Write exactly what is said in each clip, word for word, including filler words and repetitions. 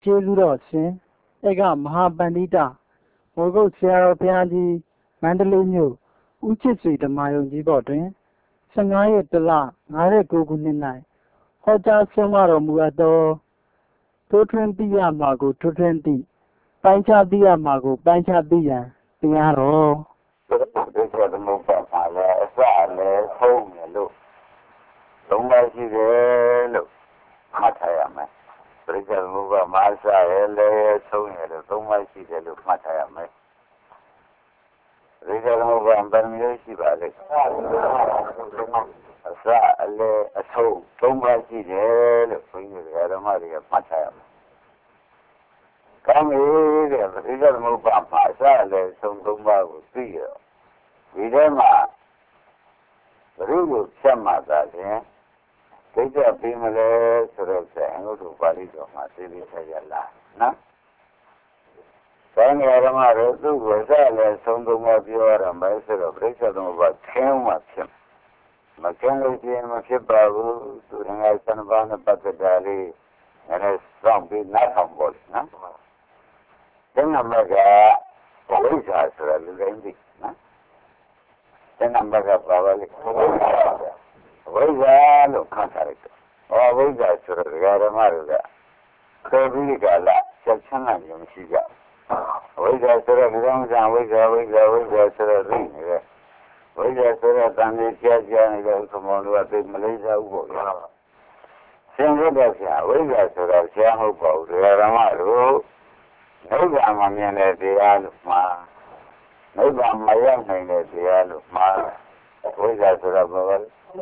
ကျေးဇူးတော်ရှင်ဧကမဟာပန္တိတဝဂုတ်ဆရာတော်ဘုရားကြီးမန္တလေးမြို့ဦးချစ်စွေဓမ္မယုံကြီးပေါ်တွင်ဆယ့်ငါးရက်တလငါးကိုခုနှစ်၌ဟောကြားဆုံးမတော်မူအပ်သောထိုးထွင်းသိရမှာကိုထိုးထွင်းသိပိုင်းခြားသိရမှာကိုပိုင်းခြားသိရန်တရားတော်ဒီကသမုပ္ပါပါလဲအစလည်းဆုံးတယ်လို့သုံးပါရှိတယ်လို့မှတ်ထားရမယ်ပရိစ္ဆေသမုပ္ပါမအစလည်းလည်းဆုံးတယ်လို့သုံးပါရှိတယ်လို့မှတ်ထားရမယ်ပရိစ္ဆေသမုပ္ပါဘယ်မျိုးရှိပါလဲအစအလည်းအဆုံးသုံးပါရှိတယ်လို့ဘုန်းကြီးတွေကဓမ္မတွေကမှတ်ထားရမယ်ကောင်းပြီတဲ့ပရိစ္ဆေသမုပ္ပါမှာအစလည်းဆုံးသုံးပါကိုသိရဒီထဲမှာဘုရုကိုဖြတ်မှသာခြင်းဒိဋ္ဌိပြီးမလဲဆိုတော့အင်္ဂုတ္တပါဠိတော်မှာသိသိဆက်ရလာနော်။ဒါနဲ့ဓမ္မတို့သူ့ကိုစလည်းဆုံးသုံးပါပြောရမယ်ဆိုတော့ပရိစ္ဆေသမုပ္ပါခင်းမှဖြစ်မခင်းလို့ရှိရင်မဖြစ်ပါဘူးသူငါးဆန်းပါးနဲ့ပတ်သက်တာလေးနည်းနည်းစောင့်ပြီးနားထောင်ဖို့နော်။ဒီနံပါတ်ကဝိဇ္ဇာဆိုတာလူတိုင်းသိနော်။ဒီနံပါတ်ကပါပါလိမ့်ဝိဇ္ဇာလို့ခန့်ထားလိုက်တယ်။ဟောဝိဇ္ဇာဆိုတော့ဒကာဓမ္မတွေကခေပြီးကလာချက်ချင်းနိုင်လို့မရှိကြ။ဝိဇ္ဇာဆိုတော့ဒီကောင်ကဝိဇ္ဇာဝိဇ္ဇာဝိဇ္ဇာဆိုတော့သိနေတယ်။ဝိဇ္ဇာဆိုတော့တန်ကြီးကြားကြားနေတဲ့ဥက္ကမောတို့ကသိမလေးစားဘူးပေါ့နော်။သင်္ကြန်တဲ့ဆရာဝိဇ္ဇာဆိုတော့ဆရာမဟုတ်ပါဘူးဒကာဓမ္မတို့နိဗ္ဗာန်မှာမြင်တဲ့တရားလို့မှာနိဗ္ဗာန်မရောက်နိုင်တဲ့တရားလို့မှာဝိဇ္ဇာဆိုတော့ဘာလဲ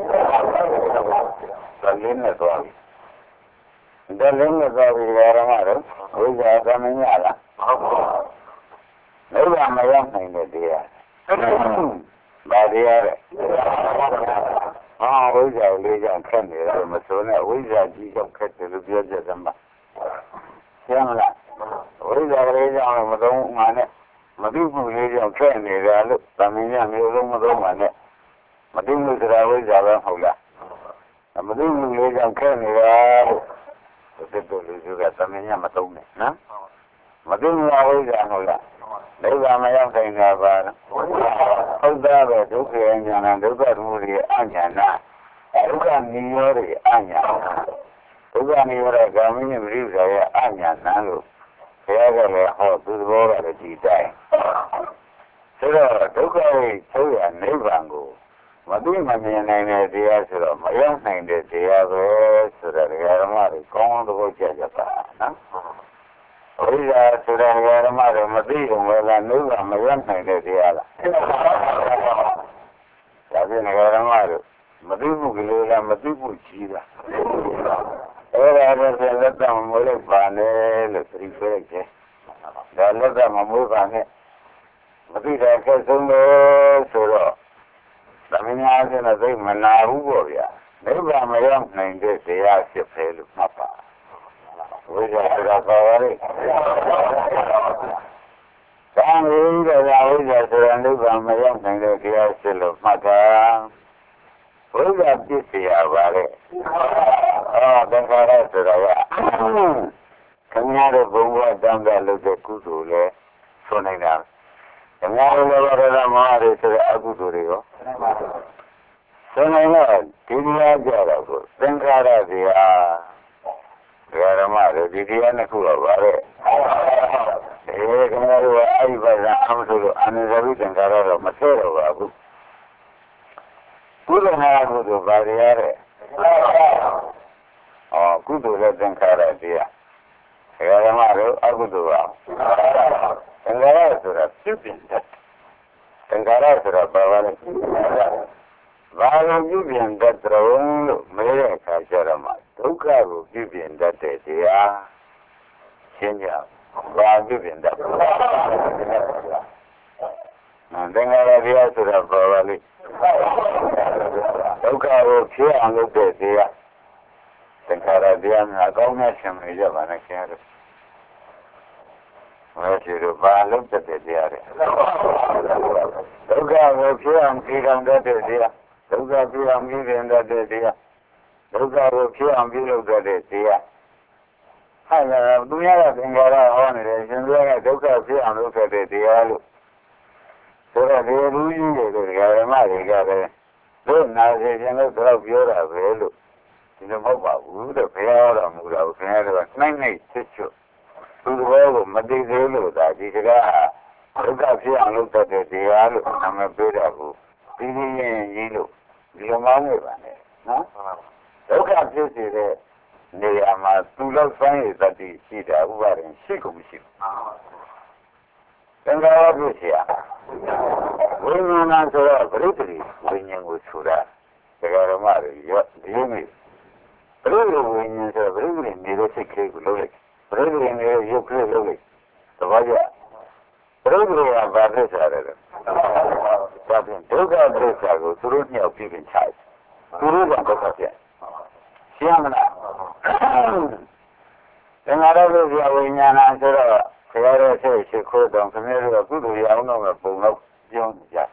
ဒါလင်းနဲ့သွားပြီဒါလင်းနဲ့သွားပြီဓမ္မတို့ဝိဇ္ဇာသမင်းရလားနိဗ္ဗာန်မရောက်နိုင်တဲ့တရားဘာတရားလဲဟာဝိဇ္ဇာလေးကြောင့်ခက်နေတယ်မဆိုနဲ့ဝိဇ္ဇာကြီးကြောင့်ခက်တယ်လို့ပြောကြတယ်မှာရှင်းမလားဝိဇ္ဇာလေးကြောင့်မသုံးမှနဲ့မသိမှုလေးကြောင့်ခက်နေတာလို့သမင်းရမျိုးလုံးမသုံးမှနဲ့မသိမှုစရာဝိဇ္ဇာပဲဟုတ်လားမသိမှုလေးကြောင့်ခက်နေတာလို့ဒီတို့လူကသမင်းရမသုံးနဲ့နော်မသိမှုဝိဇ္ဇာဟုတ်လားဒုက္ခမရောက်နိုင်တာပါဟုတ်သားပဲဒုက္ခဉာဏ်ဒုက္ခသမုဒယအဉာဏဒုက္ခနိရောဓအဉာဏဒုက္ခနိရောဓကာမိနိပရိစ္ဆာယအဉာဏလို့ဘုရားကလည်းဟောသူသဘောကလည်းဒီတိုင်းဆိုတော့ဒုက္ခရဲ့ချုပ်ရနိဗ္ဗာန်ကိုမသိမမြင်နိုင်တဲ့တရားဆိုတော့မရောက်နိုင်တဲ့တရားပဲဆိုတော့ဓမ္မတွေကောင်းကောင်းသဘောကျကြပါနော်ဝိဇ္ဇာဆိုတဲ့ဓမ္မတွေမသိဘူးပဲလားနိဗ္ဗာန်မရောက်နိုင်တဲ့တရားလားဒါဖြင့်ဓမ္မတွေမသိဘူးကလေးလားမသိဘူးကြီးတာအဲ့ဒါလည်းလက်တမမွေးလိုက်ပါနဲ့လို့ပြိပလိုက်တယ်ဒါလက်တမမွေးပါနဲ့မသိတာခက်ဆုံးလို့ဆိုတော့သမင်းများကလည်းသိမနာဘူးပေါ့ဗျာနိဗ္ဗာန်မရောက်နိုင်တဲ့တရားဖြစ်ပဲလို့မှတ်ပါဝိဇ္ဇာဆိုတာပါပါလေသံဃိတော်ဝိဇ္ဇာဆိုတာနိဗ္ဗာန်မရောက်နိုင်တဲ့တရားဖြစ်လို့မှတ်တာဝိဇ္ဇာပြစ်เสียပါလေဟောသင်္ခါရဆိုတာကခင်ဗျားတို့ဘုံဘဝတန်တဲ့လုပ်တဲ့ကုသိုလ်လဲဆိုနိုင်တာခင်ဗျားတို့လည်းဘာသာမဟာတွေဆိုတဲ့အကုသိုလ်တွေရောဆိုနိုင်တော့ဒီတရားကြတော့ကိုသင်္ခါရတရားဓမ္မတွေဒီတရားနှစ်ခုတော့ဗါတဲ့အဲခင်ဗျားတို့ကအဲ့ဒီဘာသာအမှဆိုလို့အနန္တဝိသင်္ခါရတော့မဆဲတော့ပါဘူးကုသိုလ်ဟာကုသိုလ်ပါရတဲ့အော်ကုသိုလ်လည်းသင်္ခါရတရားဓမ္မတို့အကုသိုလ်ပါသင်္ခါရဆိုတာပြုပြင်တတ်သင်္ခါရဆိုတာဘာပါလဲဘာလို့ပြုပြင်တတ်တယ်လို့မဲတဲ့အခါကျတော့မှဒုက္ခကိုပြုပြင်တတ်တဲ့တရားရှင်းကြဘာပြုပြင်တတ်သင်္ခါရတရားဆိုတာဘာပါလဲဒုက္ခကိုဖြေအောင်လုပ်တဲ့တရားသင်္ခါရတရားများအကောင်းနဲ့ဆင်မြင်ကြပါနဲ့ခင်ဗျားတို့မရှိတော့ဘာလုပ်တဲ့တရားတွေဒုက္ခကိုဖြေအောင်ဖြေအောင်တတ်တဲ့တရားဒုက္ခဖြေအောင်ပြုပြင်တတ်တဲ့တရားဒုက္ခကိုဖြေအောင်ပြုလုပ်တတ်တဲ့တရားဟအဲသူများကသင်္ကာရဟောနေတယ်ရှင်ဘုရားကဒုက္ခဖြစ်အောင်လုပ်ခဲ့တဲ့တရားလို့ဆိုတော့ဒီလူကြီးတွေဓမ္မတွေကလည်းလို့နာစေခြင်းလို့တော့ပြောတာပဲလို့ဒီလိုမဟုတ်ပါဘူးတဲ့ဘုရားတော်မူတာကိုခင်ဗျားတို့ကနှိမ့်နှိမ့်ချွတ်ချွတ်သူတော်ကိုမသိသေးလို့ဒါဒီကကဒုက္ခဖြစ်အောင်လုပ်တဲ့တရားလို့နာမည်ပေးတာကိုပြီးပြီးရင်ကြီးလို့ဒီလိုမှမဟုတ်ပါနဲ့နော်ဒုက္ခဖြစ်စေတဲ့နေရာမှာသူလောက်ဆိုင်ရတဲ့တည်းရှိတာဥပါရင်ရှိကုန်မရှိဘူးသင်္ခါရဖြစ်เสียဝိညာဏဆိုတော့ပရိသေဝိညာဉ်ကိုဆိုတာတရားဓမ္မတွေရောဒီလိုမျိုးပရိသေဝိညာဉ်ဆိုတော့ပရိသေနေတဲ့စိတ်ကလေးကိုလုပ်လိုက်ပရိသေနေတဲ့ရုပ်ကလေးလုပ်လိုက်သဘောကျပရိသေကဘာဖြစ်စားတယ်လဲဒါဖြင့်ဒုက္ခပရိစ္ဆာကိုသူတို့ညှောက်ပြီးပြင်ချတယ်သူတို့ကဒုက္ခဖြစ်ရှင်းမလားသင်္ခါရဖြစ်ဝိညာဏဆိုတော့ဆရာတော်ဆက်ရှိခိုးတော်ခင်ဗျားတို့ကကုသိုလ်ရအောင်တော့ပုံတော့ပြောကြ။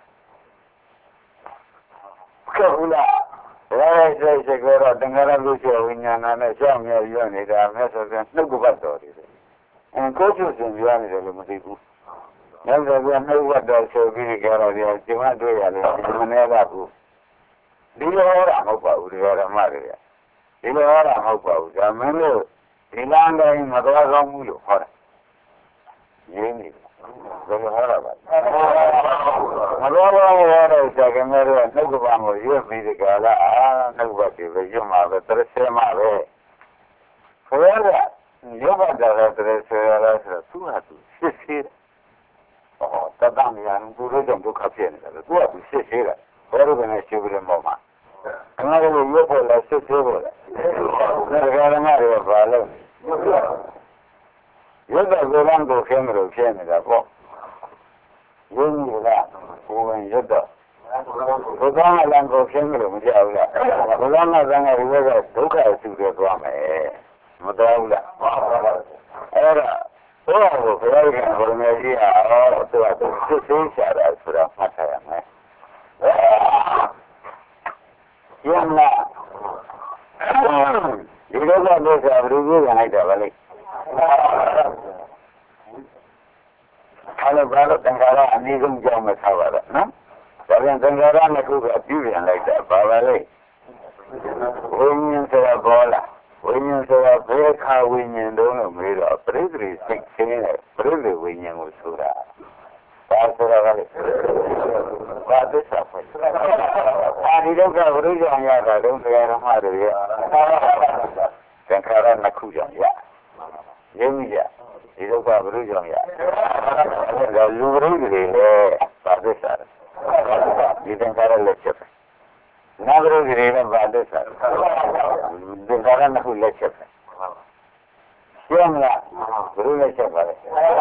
ခေဟုလားဘယ်လိုဆက်ရှိခိုးတော့သင်္ခါရဖြစ်ဝိညာဏနဲ့ရှောင်းမြောက်ရနေတာမြတ်စွာဘုရားနှုတ်ကပတ်တော်တွေ။အဲကိုချုပ်စင်ပြောနေတယ်လို့မသိဘူး။မြတ်စွာဘုရားနှုတ်ကပတ်တော်ဆိုပြီးကြတော့ဒီကျမတွေ့ရတယ်ဒီမနေ့ကဘူး။ဒီလိုဟောတာမဟုတ်ပါဘူးဒီဓမ္မတွေက။ဒီလိုဟောတာမဟုတ်ပါဘူးဒါမင်းတို့ဒီလမ်းတိုင်းမတော်ကောင်းဘူးလို့ဟောတာရင်းနေဘယ်လိုဟောတာပါမတော်ကောင်းဟောတဲ့ဆရာကများတို့နှုတ်ကပံကိုရွတ်ပြီးဒီကလာအာနှုတ်ကပပဲရွတ်မှာပဲတရဆဲမှာပဲဆိုရတာရွတ်ပါတာတရဆဲရလားဆိုတော့သူ့ဟာသူစစ်စစ်ဟောတတမယံသူတို့ကြောင့်ဒုက္ခဖြစ်နေတယ်သူကသူစစ်စစ်တယ်ဘယ်လိုပဲရှိပြီလဲမောမှာခဏလေးရွတ်ဖို့လားစစ်စစ်ဖို့လားဒါကဓမ္မတွေကဘာလို့ရွတ်တဲ့ကိုယ်ကကိုခင်းမလို့ဖြစ်နေတာပေါ့ရင်းကြီးကကိုယ်ဝင်ရွတ်တော့ဘုရားကလည်းကိုခင်းမလို့မကြောက်ဘူးလားဘုရားကလည်းဒီဘက်ကဒုက္ခဆူတယ်သွားမယ်မတော်ဘူးလားအဲ့ဒါဘုရားကိုဘုရားကဘုရားကြီးအော်သူကသူစစ်သေးချတာဆိုတာမှတ်ထားရမယ်ယမနာဒီလိုကတော့ဘယ်လိုပြောရလိုက်တာပါလဲအဲ့လိုဘာလို့သင်္ခါရအနည်းဆုံးကြောင်းမထားပါတော့နော်ဒါပြန်သင်္ခါရနှစ်ခုကပြုပြင်လိုက်တာဘာပါလဲဝိညာဉ်ဆိုတာဘောလားဝိညာဉ်ဆိုတာဘယ်ခါဝိညာဉ်တုံးလို့မေးတော့ပရိသေစိတ်ချင်းနဲ့ပရိသေဝိညာဉ်ကိုဆိုတာဘာဆိုတာကလဲဘာသစ္စာပဲအာဒီဒုက္ခဝိရိယံရတာတုံးတရားဓမ္မတွေရသင်္ခါရနှစ်ခုကြောင့်ရရင်းကြီးရဒီဒုက္ခဘယ်လိုကြောင့်ရဒါလူပရိသေတွေလည်းဘာသစ္စာလဲဒီသင်္ခါရလက်ချက်ပဲနာပရိသေတွေလည်းဘာသစ္စာလဲသင်္ခါရနှစ်ခုလက်ချက်ပဲရှင်းမလားဘယ်လိုလက်ချက်ပါလဲ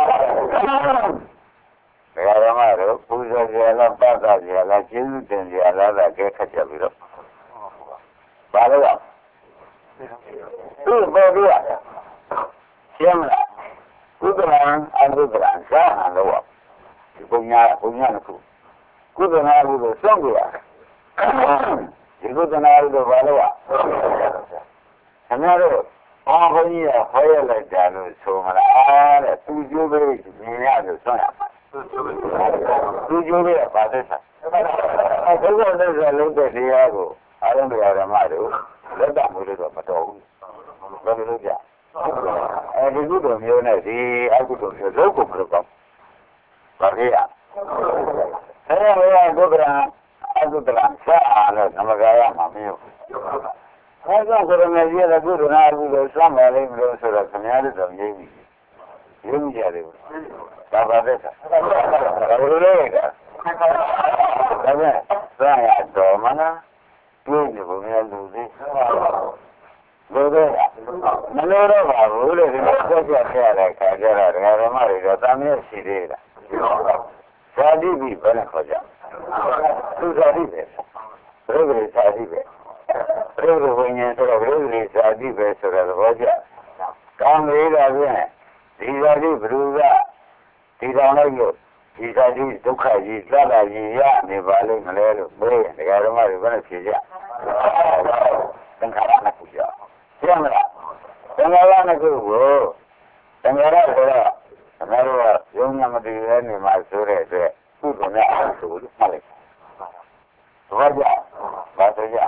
ဒါရမတို့ပူဇော်ကြလားပတ်တာကြလားကျေးဇူးတင်ကြလားဒါကဲခက်ကြပြီတော့ဘာလို့လဲသူ့ပေါ်ပြရရှင်းမလားကုသလံအကုသလံဇာဟံလို့ဒီပုံညာပုံညာတစ်ခုကုသနာလို့စောင့်ကြရဒီကုသနာလို့ဘာလို့ခင်ဗျားတို့အော်ဘုန်းကြီးကဟောရလိုက်တာလို့ဆိုမလားအားတဲ့သူကျိုးပေးမြင်ရလို့ဆွမ်းရမှာသူကျိုးပေးကဘာသစ္စာအဲဒုက္ခသစ္စာလုံးတဲ့တရားကိုအားလုံးတရားဓမ္မတို့လက်တမှုလို့တော့မတော်ဘူးဘယ်လိုလုပ်ကြအဲဒီကုသိုလ်မျိုးနဲ့ဒီအကုသိုလ်မျိုးလုံးကိုမလုပ်တော့ဘာဖြစ်ရအဲဒါကကုသလအကုသလဆက်အားလို့နမဂါရမှာမင်းအဲဒါဆိုရမယ်ကြီးတဲ့ကုသနာအကုသိုလ်ဆွမ်းမယ်လိမ့်မလို့ဆိုတော့ခင်ဗျားတို့တော့ရင်းပြီရင်းကြတယ်ဘာပါတဲ့ဘာလို့လဲဒါပဲသာရတော်မလားတွေးနေပုံများလူသေးလို့ပဲမလို့တော့ပါဘူးလေဒီလိုဆက်ချက်ခဲ့ရတဲ့ခါကျတော့ဒကာဓမ္မတွေတော့တမ်းရရှိသေးတာဇာတိပြီဘယ်နဲ့ခေါ်ကြသူဇာတိပဲဘယ်လိုဇာတိပဲဘယ်လိုဝိညာဉ်ဆိုတော့ဘယ်လိုဇာတိပဲဆိုတော့သဘောကျကောင်းလေးတာဖြင့်ဒီဇာတိဘ누구ကဒီတော်လိုက်လို့ဒီဇာတိဒုက္ခကြီးသတ္တကြီးရနေပါလိမ့်မလဲလို့ပြောရင်ဒကာဓမ္မတွေဘယ်နဲ့ဖြေကြသင်္ခါရနှစ်ခုကြောင့်ရှင်းမလားသင်္ဂလာနဲ့ကိုကိုသင်္ဂလာဆိုတော့အများတို့ကယုံနာမတည်တဲ့နေမှာဆိုတဲ့အတွက်ကုသိုလ်နဲ့အကုသိုလ်လို့မှတ်လိုက်ဘာကြဘာဆိုကြ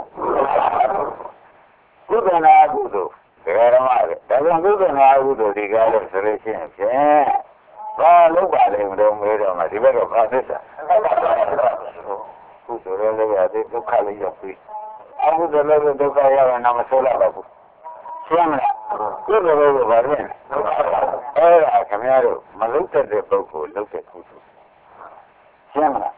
ကုသိုလ်နဲ့အကုသိုလ်ဒကာဓမ္မတွေဒါကြောင့်ကုသိုလ်နဲ့အကုသိုလ်ဒီကားလို့ဆိုလို့ရှိရင်ဖြင့်ဘာလို့ပါလဲမလို့မေးတော့မှဒီဘက်ကဘာသစ္စာကုသိုလ်လည်းရတယ်ဒုက္ခလည်းရောက်ပြီအကုသိုလ်လည်းဒုက္ခရောက်ရင်တော့မဆိုးရပါဘူးရှင်းမလားကုသိုလ်လည်းဘာလဲအဲ့ဒါခင်ဗျားတို့မလုပ်တတ်တဲ့ပုဂ္ဂိုလ်လုပ်တဲ့ကုသိုလ်ရှင်းမလား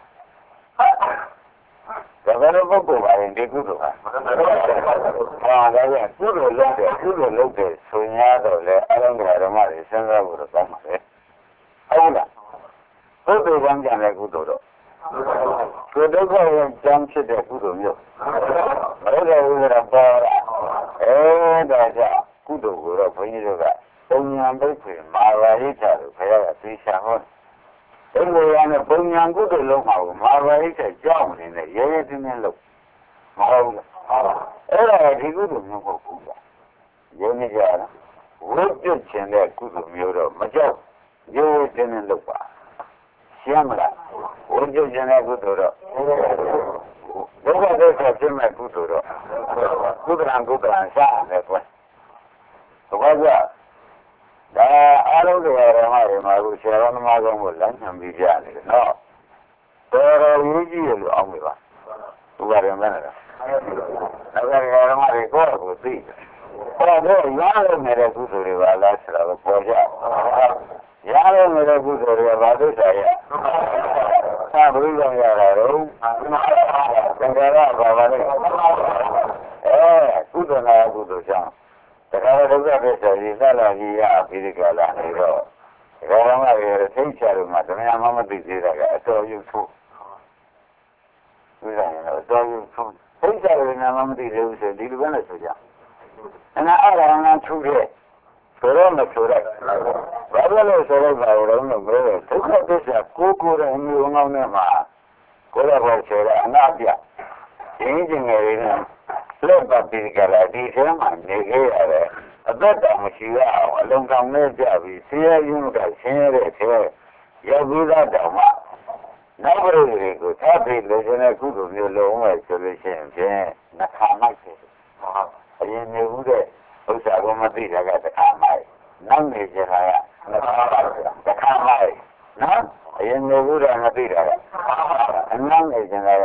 ဒါကလည်းပုဂ္ဂိုလ်ပါရင်ဒီကုသိုလ်ဟာဟာဒါကကုသိုလ်လုပ်တယ်ကုသိုလ်လုပ်တယ်ဆိုရတော့လေအလုံးစုံဓမ္မတွေစဉ်းစားဖို့တော့ကောင်းပါလေဟုတ်လားကုသိုလ်ကံကြံတဲ့ကုသိုလ်တော့ကိုဒုက္ခရဲ့ကြံဖြစ်တဲ့ကုသိုလ်မျိုးမဟုတ်တဲ့ဥစ္စာပေါ်လာအဲဒါကြောင့်ကုသိုလ်ကိုတော့ဘုန်းကြီးတို့ကပုံညာဘိက္ခေမာဝရိချလို့ခရကသိချဟောတယ်ဘုရားနဲ့ပုံညာကုသိုလ်လုံးမှာကိုမာဝရိချကြောက်နေတဲ့ရဲရဲတင်းတင်းလို့မဟုတ်ဘူးအဲ့ဒါဒီကုသိုလ်မျိုးကိုကုတာရင်းနေကြလားဝိပ္ပခြင်းတဲ့ကုသိုလ်မျိုးတော့မကြောက်ရဲရဲတင်းတင်းလို့ပါရှင်းမလားဝိပ္ပခြင်းတဲ့ကုသိုလ်တော့ဒုက္ခဒုက္ခဖြစ်မဲ့ကုသိုလ်တော့ကုသလံကုသလံရှားတယ်ကွယ်ဘာကြဒါအားလုံးတရားဓမ္မတွေမှာကိုဆရာတော်သမားကောင်းကိုလမ်းညွှန်ပြီးကြတယ်နော်တော်တော်ရေးကြည့်ရလို့အောင်ပြီပါသူကလည်းမနဲ့လားဒါကတရားဓမ္မတွေကိုယ့်ကိုသိတယ်ဟောတော့ရလို့နေတဲ့ကုသိုလ်တွေပါလားဆိုတာကိုပေါ်ကြရလို့နေတဲ့ကုသိုလ်တွေကဘာလို့ဆရာသာဘုရားရတာတော့သင်္ကာရဘာပါလဲအဲကုသိုလ်နာကုသိုလ်ကြောင့်တခါတော့ဒုက္ခဖြစ်ဆိုရင်သလာကြီးရအပိရိကလာနေတော့ဒကာဓမ္မတွေသိချလို့မှတမယမမသိသေးတာကအတော်ရုပ်ထုဥစ္စာရတော့အတော်ရုပ်ထုသိချလို့နာမမသိသေးဘူးဆိုဒီလိုပဲလို့ဆိုကြအဲ့ဒါအရဟံထုတဲ့ဆိုတော့မဆိုတော့ဘာလို့လဲဆိုတော့ဘာလို့လဲလို့ပြောတယ်ဒုက္ခသစ္စာကိုကိုယ်ရဲ့အမျိုးငောင်းနဲ့မှာကိုယ်ရဲ့ဘောဆရာအနာပြရင်းကျင်ငယ်လေးနဲ့လက်ပတ်ပြီးကြလာဒီထဲမှာနေခဲ့ရတယ်အသက်တောင်မရှိရအောင်အလုံးကောင်းနဲ့ကြပြီးဆင်းရဲရုံကဆင်းရဲတဲ့ထဲရောက်ပြီးတော့တောင်မှနောက်ပြည်တွေကိုသတ်ပြီးလို့ရှင်တဲ့ကုသိုလ်မျိုးလုံးဝဆိုလို့ရှိရင်ဖြင့်နှခါမိုက်တယ်အရင်နေဦးတဲ့ဥစ္စာကိုမသိတာကတခါမိုက်နောက်နေကြတာကနှခါမိုက်တခါမိုက်နော်အရင်နေဦးတာမသိတာကအနောက်နေကြတာက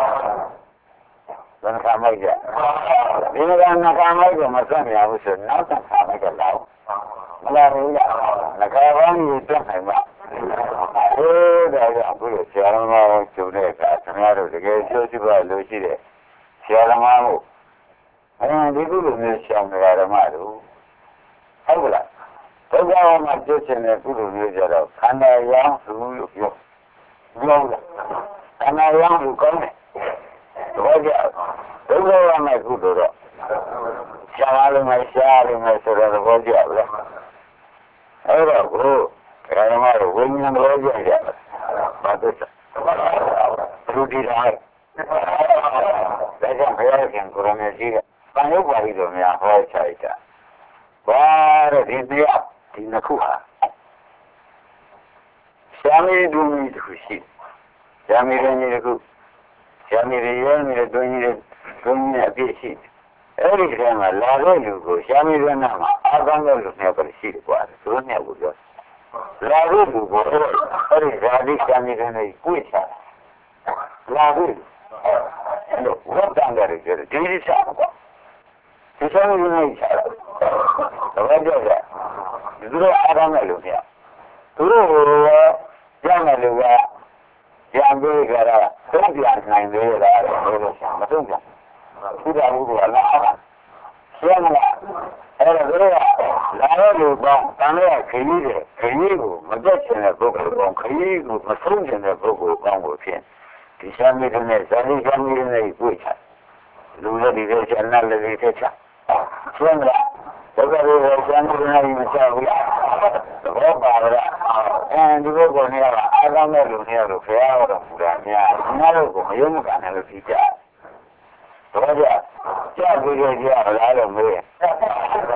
ဘယ်ခါမိုက်ကြဒီကနခါမိုက်ကိုမဆက်မြဘူးဆိုနောက်တစ်ခါမိုက်ကလာမလာဘူးလားနခါပေါင်းကြီးတက်နိုင်မှာဟိုးဒါကြောင့်အခုဆရာတော်ကကျုံတဲ့အခါခင်ဗျားတို့တကယ်ကျိုးရှိပါလို့ရှိတဲ့ဆရာတော်မို့အဲဒီကုလိုမျိုးရှောင်နေတာဓမ္မတို့ဟုတ်လားဒုက္ခမှာကျုပ်ရှင်တဲ့ကုလိုမျိုးကြတော့ခန္ဓာရောင်းသူလို့ပြောပြောလားခန္ဓာရောင်းသူကောင်းတယ်တော့ကြဒုက္ခရမယ့်ကုသိုလ်တော့ရှားလို့မရှားလို့မဆိုတော့ဘောကြဗျာအဲ့တော့ကိုဓမ္မတို့ဝိညာဉ်တော်ကြကြဘာသစ္စာသူဒီတိုင်းဒါကြောင့်ဘုရားရှင်ကိုရမေကြီးကတန်ရုပ်ပါဠိတော်များဟောချလိုက်တာဘာတဲ့ဒီတရားဒီနှစ်ခုဟာရှားမီဒူမီတစ်ခုရှိရှားမီရင်းကြီးတစ်ခုရှားမီရရဲမီတွင်းကြီးတွင်းကြီးအပြည့်ရှိအဲ့ဒီထဲမှာလာတဲ့လူကိုရှားမီရနာမှာအာသံတဲ့လူနဲ့ပဲရှိတယ်ကွာသူတို့နဲ့ကိုပြောလာတဲ့လူကိုအဲ့ဒီဇာတိရှားမီရနဲ့ကိုချတာလာတဲ့လို့ဝတ်တန်တယ်ကြတယ်ဒီလိုချတာကွာဒီရှားမီရနဲ့ချတာတော့ပြောကြသူတို့အာသံတဲ့လူเนี่ยသူတို့ကိုရမယ်လူကရံပေးကြတာသုံးပြန်နိုင်သေးတယ်လို့ပြောလို့ရှာမသုံးပြန်သူတော်ဘုရားလားရှင်းမလားအဲ့ဒါတို့ကလာတဲ့လူပေါင်းတန်တဲ့ခရီးတွေခရီးကိုမပြတ်ချင်တဲ့ပုဂ္ဂိုလ်ပေါင်းခရီးကိုမဆုံးချင်တဲ့ပုဂ္ဂိုလ်ပေါင်းကိုဖြင့်ဒီရှာမီတဲ့နဲ့ဇာတိရှာမီတဲ့နဲ့တွေ့ချလူလည်းဒီလိုချမ်းသာလည်းဒီလိုချရှင်းမလားဒုက္ခတွေရှာမီတဲ့နဲ့မချဘူးလားဘောပါရအဲဒီဘုကောနေရတာအာသမဲ့လူနေရလို့ခရရတော့ပူတာများငါတို့ကမယုံမကန်နဲ့လို့ပြီးကြတော့ကြကြပြီးကြရလားလို့မေးနောက်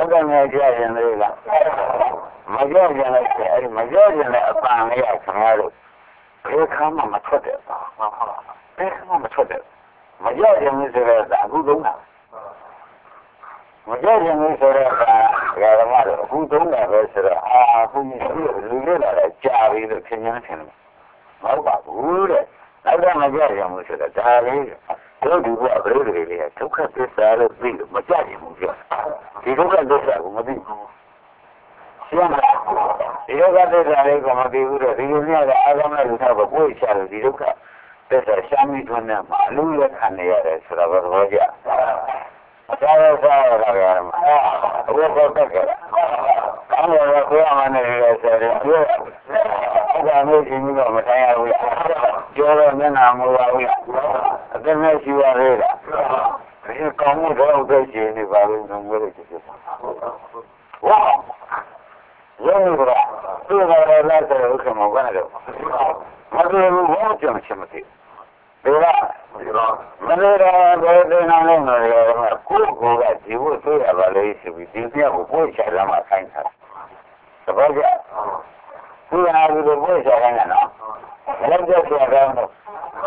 ဟုတ်တယ်များကြားရင်လေလားမကြောက်ကြနဲ့အဲ့မကြောက်ကြနဲ့အပန်းလေးကခင်ဗျားတို့ဘယ်ခါမှမထွက်တဲ့ပါဘယ်ခါမှမထွက်တဲ့မကြောက်ကြဘူးဆိုတော့အခုသုံးတာမကြောက်ကြဘူးဆိုတော့ဓမ္မတို့အခုသုံးတာပဲဆိုတော့အာအခုလူလေးလာတော့ကြာပြီလို့ခင်ဗျားထင်တယ်မဟုတ်ပါဘူးတဲ့အဲ့ဒါမကြောက်ကြဘူးဆိုတော့ဒါလေးတို့ဒီကဘယ်လိုလဲဒုက္ခသစ္စာလို့ပြီးလို့မကြောက်ကြဘူးပြောဒီဒုက္ခသစ္စာကိုမသိဘူးရှင်းလားဒီဒုက္ခသစ္စာလေးကိုမသိဘူးတော့ဒီလိုမျိုးကအာဂမလူသားကိုကိုယ်ချလို့ဒီဒုက္ခသစ္စာရှာမိထွန်းနေမှာအလူရခံနေရတယ်ဆိုတော့ဘောကြအစားရစားရတာကဘုရားပတ်ကြတယ်အမှန်တော့ကိုယ်အမှန်နဲ့ရဆိုတယ်ပြောအဲ့ဒါမျိုးရှင်ကြီးကမတိုင်းရဘူးပြောတော့မျက်နှာမူပါဘူးအသက်မဲ့ရှိရသေးတာဒီကောင်းမှုတော့သိချင်နေပါလို့ငုံလို့ဖြစ်ဖြစ်ဝါရုံးကသူ့ဘာလဲလဲဆိုတော့ခမောကတော့မပြောဘူးဘာကြောင့်ချင်မသိဘူးဒါကမလေးတော့ဘယ်လိုနားလဲမလဲကိုကိုကဒီဘုဆိုရပါလေဆိုပြီးဒီပြောက်ကိုပို့ချလာမှခိုင်းတာတပည့်ကသူ့အားလို့ပို့ချခိုင်းတာနော်လက်ကျက်ပြတော့တော့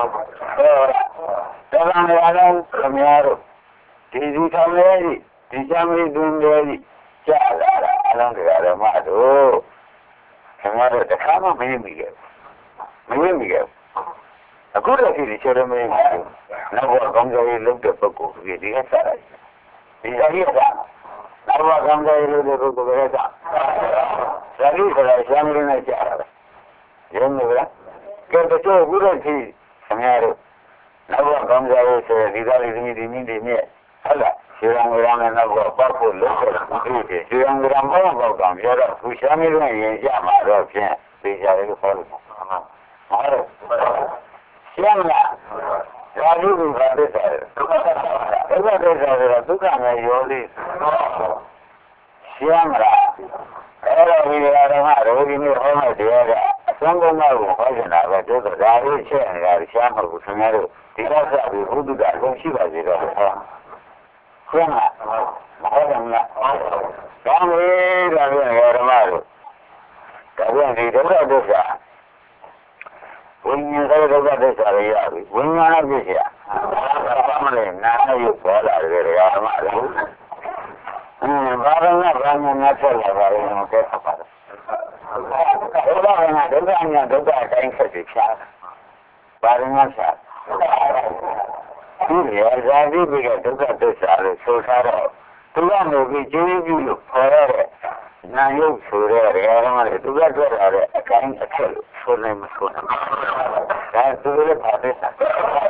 တော်တော်များများခမရတို့ဒီဒီထောင်လေးဒီချမ်းလေးတွင်လေးကြာလာတာအလုံးတရားဓမ္မတို့ခင်ဗျားတို့တခါမှမင်းမိခဲ့မင်းမိခဲ့အခုတည်းကဒီချေရမင်းနောက်ဘကောင်းကြရေးလုပ်တဲ့ပုဂ္ဂိုလ်ကြီးဒီကစားလိုက်ဒီအရေးကနောက်ဘကောင်းကြရေးလုပ်တဲ့ပုဂ္ဂိုလ်ကစားဇာတိဆိုတာရှမ်းလေးနဲ့ကြာတာရုံးလို့လားကဲတချို့အခုတည်းကခင်ဗျားတို့နောက်ဘကောင်းကြရေးဆိုဒီသားလေးဒီမိဒီမြင့်ဟုတ်လားရှေးရံဝရံနဲ့တော့ပတ်ဖို့လုပ်ခဲ့တာဒီလိုရှေးရံဝရံဘောင်းပေါက်တောင်ပြောတော့သူရှားမင်းတို့ရင်ကြမှာတော့ဖြင့်သိကြတယ်လို့ပြောလို့ဟုတ်တယ်ရှင်းလားဒါလူကဘာလဲဆိုတော့ဒုက္ခဒုက္ခဆိုတော့ဒုက္ခနဲ့ရောလေးရှင်းလားအဲ့တော့ဒီဓမ္မရောဒီမျိုးဟောမှတရားကအစံကုန်မှာကိုဟောနေတာပဲတို့ကဒါလေးချက်နေတာရှားမဟုတ်ဘူးခင်ဗျားတို့ဒီတော့ဆက်ပြီးဘုဒ္ဓကအကုန်ရှိပါစေတော့ဟောရှင်းလားမဟုတ်ဘူးလားဒါမျိုးဒါမျိုးဓမ္မတို့ဒါပြန်ဒီဒုက္ခဒုက္ခဝိညာဉ်သောဒုက္ခသစ္စာရရပြီဝိညာဏဖြစ်เสียဘာမှလည်းနာနဲ့ရုပ်ပေါ်လာတယ်ဓမ္မတို့အင်းဘာရဏဘာမှမဆက်လာပါဘူးမကဲပါဘူးဒုက္ခကဒုက္ခညာဒုက္ခအတိုင်းဆက်ပြီးဖြားဘာရဏဖြားဒီရဇာတိပိကဒုက္ခသစ္စာလို့ဆိုထားတော့သူကနေပြီးကျေးဇူးလို့ခေါ်ရတဲ့နာယုတ်ဆိုတဲ့ဓမ္မတွေသူကတွေ့ရတဲ့အကိုင်းအခက်လို့ဆိုနေမှာဆိုနေတာဒါသူလည်းပါတဲ့စား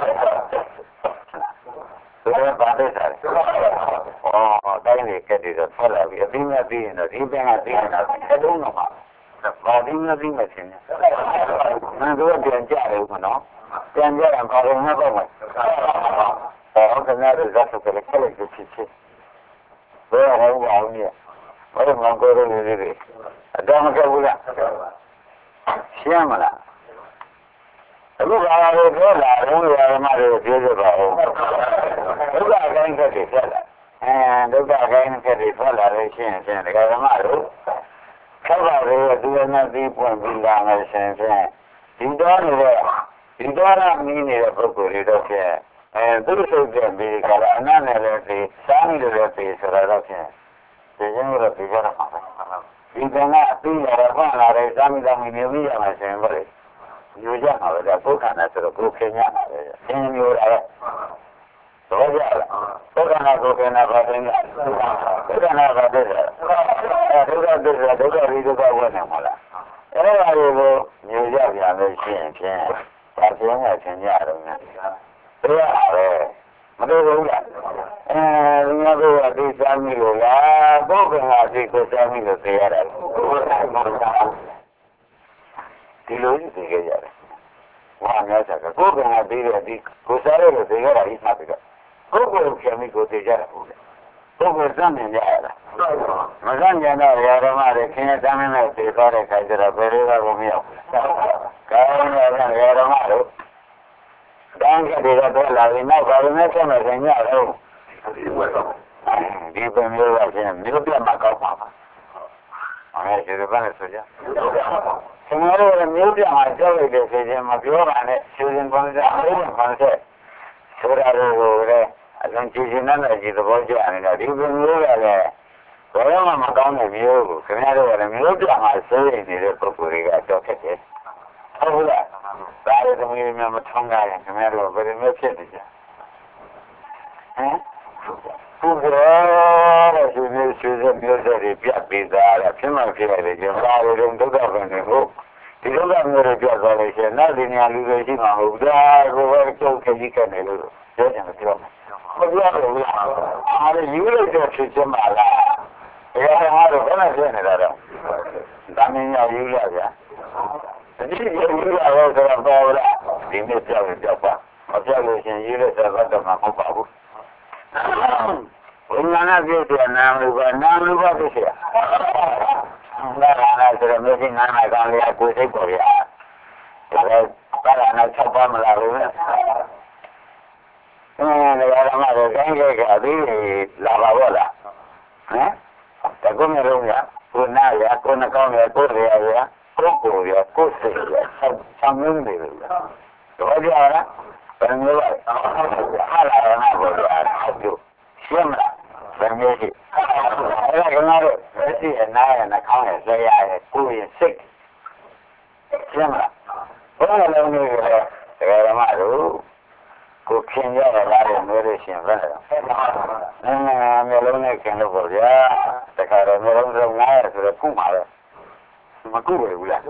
သူလည်းပါတဲ့စားအော်တိုင်းနေကတည်းကဆက်လာပြီးအသိဉာဏ်သိရင်တော့ဒီဘက်ကသိနေတာအတုံးတော့ပါဘာသိဉာဏ်သိမှချင်းနေမင်းတို့ပြန်ကြတယ်ဦးမနော်ပြန်ကြရင်ဘာလို့မပေါ့မလဲဟောကနားဇတ်ဆိုကြတယ်ခက်လိုက်ဖြစ်ဖြစ်ဘယ်ဟောပါဦးညဘယ်မှာကိုယ်ရင်းနေလဲအတော်မကဘူးလားရှင်းမလားအခုဘာလို့ပြောလာတော့ရမလို့ပြောကြပါဦးဒုက္ခကိုင်းခက်တွေဆက်လာအဲဒုက္ခကိုင်းခက်တွေဆက်လာလို့ရှင်းရှင်းဒကာဓမ္မတို့ခက်ပါလေသူရနဲ့ပြီးပွင့်ပြီးလာမယ်ရှင်းရှင်းဒီတော့နေတဲ့ဒီတော့ရမီးနေတဲ့ပုဂ္ဂိုလ်တွေတော့ဖြင့်အဲသူ့စိတ်ပြပြီးကြတာအနတ်နဲ့လည်းပြီးစားနေတယ်လည်းပြီးဆိုတော့ဖြင့်ဒီကျင်းတော့ပြီးကြတာပါဒီကနေ့အပြီးရတော့ဖွင့်လာတဲ့သာမိသာမိမျိုးရမယ်ဆိုရင်ပေါ့လေယူကြမှာပဲပုခန္ဓာဆိုတော့ကိုခင်ရမှာပဲအင်းမျိုးတာပဲတော့ကြလားပုခန္ဓာကိုခင်တာဘာသိလဲပုခန္ဓာဘာသိလဲအဲဒုက္ခဒုက္ခဒုက္ခပြီးဒုက္ခဝတ်နေမှာလားအဲ့ဒါတွေကိုယူကြပြန်လို့ရှိရင်ဖြင့်ဒါပြင်းရချင်းကြတော့များတရားပဲမတော်ဘူးလားအဲဒီမှာကဒီစာမီလို့လားပုဂ္ဂိုလ်ဟာဒီကိုစာမီလို့သိရတယ်ဒီလိုကြီးသိကြရတယ်။ဘာများစားကကိုယ်ကငါသိတယ်ဒီကိုစားရလို့သိရတာကြီးမှတ်ပြီးတော့ကိုယ်ကိုယ်ဖြေမိကိုသိကြတာဟုတ်တယ်။ကိုယ်ကိုစမ်းမြင်ကြရတာ။မစမ်းကြတော့ဓမ္မတွေခင်းရစမ်းနေသိသွားတဲ့ခါကျတော့ဘယ်လိုကမရောက်ဘူး။ကောင်းတယ်ဓမ္မတို့တန်းကတည်းကတော့လာပြီးနောက်ဘာလို့လဲဆက်မခင်ရတော့ဟဒီပင်မျိုးကချင်းမျိုးပြတ်မှာကောက်ပါပါအဲဒီလိုပဲဆိုကြကျွန်တော်တို့မျိုးပြတ်မှာကြောက်ရတဲ့ဆိုရင်မပြောပါနဲ့ရှင်ရှင်ကောင်းစားအဲ့ဒီကောင်းစားဆိုတာကိုလည်းအလုံးကြည့်ရှင်နဲ့ကြည့်သဘောကျနေတာဒီပင်မျိုးကလည်းဘယ်မှမကောင်းတဲ့မျိုးကိုခင်ဗျားတို့ကလည်းမျိုးပြတ်မှာစိုးရိမ်နေတဲ့ပုဂ္ဂိုလ်တွေကတော့ခက်တယ်ဟုတ်လားဒါလည်းသမီးများမထောင်းကြရင်ခင်ဗျားတို့ဘယ်လိုမျိုးဖြစ်နေကြဟမ်သူကလည်းသူမျိုးဆွေးမျိုးတွေပြတ်ပြီးသားတယ်ဖြစ်မှဖြစ်ရတယ်ကျန်တာတွေတော့ဒုက္ခပဲနေဟုတ်ဒီဒုက္ခမျိုးတွေပြတ်သွားလို့ရှိရင်နောက်ဒီနေရာလူတွေရှိမှာဟုတ်ဒါကိုပဲကြောက်ခကြီးကနေလို့ပြောတယ်ပြောမပြောဘူးလားအားလည်းယူလိုက်တဲ့ဖြစ်ချင်ပါလားဒါကငါတို့ဘယ်နဲ့ဖြစ်နေတာတော့ဒါမင်းရောက်ယူရဗျာဒီလိုယူရတော့ဆိုတော့ပေါ်လာဒီနေ့ပြောက်ပြောက်ပါမပြောက်လို့ရှင်ယူလိုက်တဲ့ဘက်တော့မဟုတ်ပါဘူးဘုရားနာပြုတဲ့နာမ်လူကနာမ်လူကဖြစ်ရနာနာဆိုတော့မရှိနာနာကောင်းလေးကိုစိတ်ပေါ်ရဒါလည်းပါရနာချက်ပါမလားလို့အဲဒါကမှတော့ခိုင်းခဲ့ကြပြီးလာပါဘောလားဟမ်တကုံးရုံးရကိုနာရကိုနှကောင်းရကိုရရကိုကိုရကိုစိတ်ရဆံမင်းတွေလို့တော့ကြလားဘယ်လိုလဲဟာလာရမှာဘောလားဟုတ်တယ်ရှင်းမလားဘယ်မျိုးရှိအဲ့ဒါကငါတို့လက်ရှိအနားရနှကောင်းရဇေယျရကိုရစိတ်ရှင်းမလားဘယ်လိုလဲမျိုးလဲဒါကမှတို့ကိုခင်ရရလာတဲ့မျိုးလေးရှင်ပဲ။နည်းနည်းမျိုးလုံးနဲ့ခင်လို့ပေါ့ဗျာ။တခါတော့မျိုးလုံးတော့ငားရဆိုတော့ခုမှလည်းမကူဘူးလား။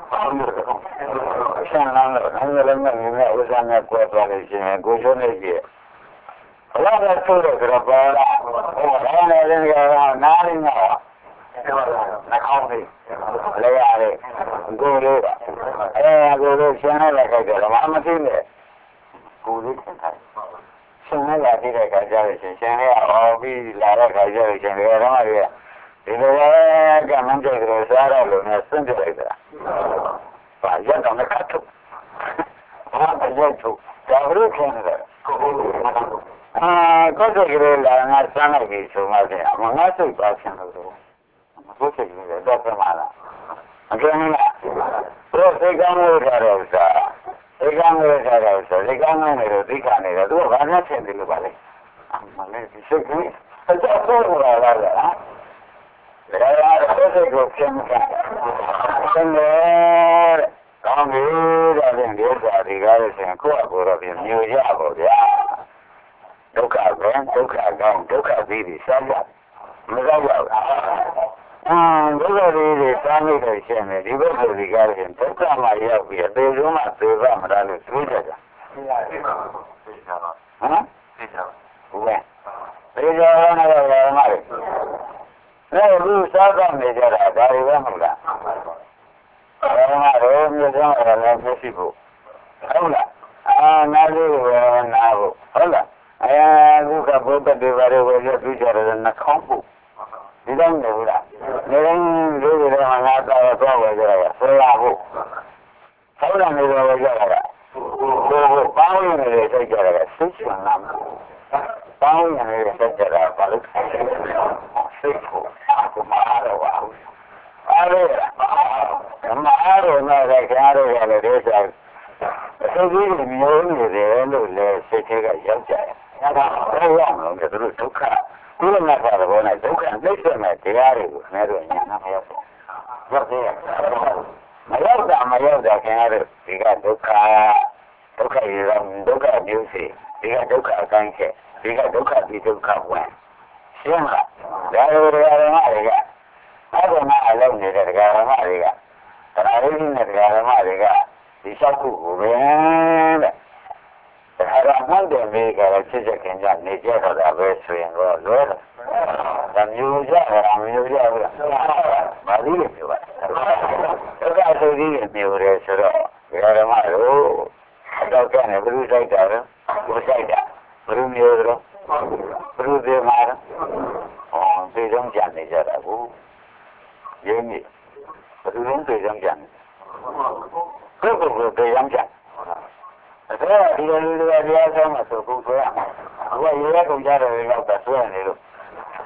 ဆန်းလာတော့မျိုးလုံးနဲ့မျိုးနဲ့ဥစ္စာနဲ့ကွဲသွားလို့ရှင်ကိုချိုးနေကြည့်။ဘယ်လိုလဲဆိုတော့ပေါ်လာ။ဟိုလည်းလည်းကနားရင်းတော့နှကောင်းလေးလေရတယ်ကိုလေးအဲကိုလေးရှင်းလိုက်ခိုက်တယ်ဘာမှမသိနဲ့ကိုလေးခင်ထားရှင်နဲ့လာတဲ့ခါကျတော့ရှင်ရှင်လေးကအော်ပြီးလာတဲ့ခါကျတော့ရှင်လေးကတော့ဒီလိုကမန်းတဲ့ကစားရလို့နဲ့စွန့်ပြလိုက်တာ။ဘာရက်တော့မကတ်ထုတ်။ဘာပဲရက်ထုတ်ဒါလို့ခင်တယ်။အာကိုယ်ကလေးလာငါစမ်းလိုက်ပြီးဆိုမှပြန်အမငါစိတ်ပါခင်လို့တော့မကိုယ်စိတ်ကလေးတော့ပြမလား။အကယ်လို့တော့စိတ်ကောင်းလို့ထားတဲ့ဥစ္စာဒီကံလေးထားတဲ့ဥစ္စာဒီကံနဲ့တော့သိခါနေတယ်သူကဘာနဲ့ဖြစ်တယ်လို့ပါလဲအမလေးဒီစိတ်ကြီးအကျဆုံးလာလာလားဒါကစိတ်ကိုပြန်ပြန်ဆင်းတယ်ကောင်းပြီဒါဖြင့်ဒီဥစ္စာဒီကားလို့ဆိုရင်ကိုယ့်အကိုယ်တော့ပြန်မျိုးရပါဗျာဒုက္ခပဲဒုက္ခကောင်းဒုက္ခပြီးပြီးဆက်ရမရောက်ရဘူးအာဒုက္ခတွေစားမိလို့ရှိရင်ဒီဘက်ကိုဒီကားရင်ဒုက္ခမှရောက်ပြီးအသေးဆုံးမှသေပါမလားလို့တွေးကြကြသိပါသိပါသိပါဟမ်သိပါဟုတ်ကဲ့သေချာနေတော့ဘာမှလဲအဲ့ဒီစားတော့နေကြတာဒါတွေပဲမဟုတ်လားဘာမှတော့မျိုးစုံရလည်းမရှိဘူးဟုတ်လားအာနာလေးကိုနာဖို့ဟုတ်လားအဲဒုက္ခဘုဒ္ဓတွေဘာတွေဝယ်ရပြီးကြတယ်နှခေါင်းဖို့ဒီတော့နေဘူးလားနေတိုင်းလေးတွေတော့ငါတော့တော့ဝယ်ကြရဆွဲရဖို့ဆောင်းတယ်နေတော့ဝယ်ကြရတာဘိုးဘိုးပေါင်းနေတယ်စိတ်ကြရတယ်စိတ်ချမ်းသာပေါင်းနေတယ်စိတ်ကြတာဘာလို့စိတ်ကိုကိုမအားတော့ပါဘူးအားရမအားတော့လည်းကြားရတယ်လေဒီစားသူကြီးမျိုးနေတယ်လို့လည်းစိတ်ထဲကရောက်ကြတယ်အဲဒါတော့ရောက်လို့သူတို့ဒုက္ခကုလနာပါတော့နဲ့ဒုက္ခနှိမ့်ဆက်မဲ့တရားတွေကိုခင်ဗျားတို့ညာနာမရောက်ဘူး။ဟုတ်သေးရဲ့။မရောက်တာမရောက်တာခင်ဗျားတို့ဒီကဒုက္ခဒုက္ခရေရောဒုက္ခမျိုးစေဒီကဒုက္ခအကန့်ချက်ဒီကဒုက္ခဒီဒုက္ခဝင်ရှင်းလား။ဒါလိုတရားဓမ္မတွေကအဲ့ဒါမှအလုံးနေတဲ့တရားဓမ္မတွေကတရားရင်းနဲ့တရားဓမ္မတွေကဒီလျှောက်ခုကိုပဲတဲ့။ဒါကမှန်တယ်မေးကြတယ်ချစ်ချက်ခင်ကြနေကြတာပဲဆိုရင်တော့လွယ်တယ်။ဒါမျိုးကြတာမျိုးကြဘူးလား။မသိလို့ပြောပါ။ဒုက္ခဆိုပြီးမျိုးတယ်ဆိုတော့ဘယ်ဓမ္မလို့တော့ကျန်တယ်ဘယ်လိုစိုက်တာလဲ။ကိုစိုက်တာဘယ်လိုမျိုးလဲ။ဘယ်လိုဒီမှာလဲ။အော်ဒီကြောင့်ကြံနေကြတာကိုရင်းနေဘယ်လိုလဲဒီကြောင့်ကြံကိုယ့်ကိုယ်ကိုဒီကြောင့်ကြံအဲ့ဒါဒီလိုလိုတရားဆောင်မှာဆိုကိုယ်ဆိုရမှာ။ဘုရားရေရကုန်ကြတယ်လို့တော့ဆွဲနေလို့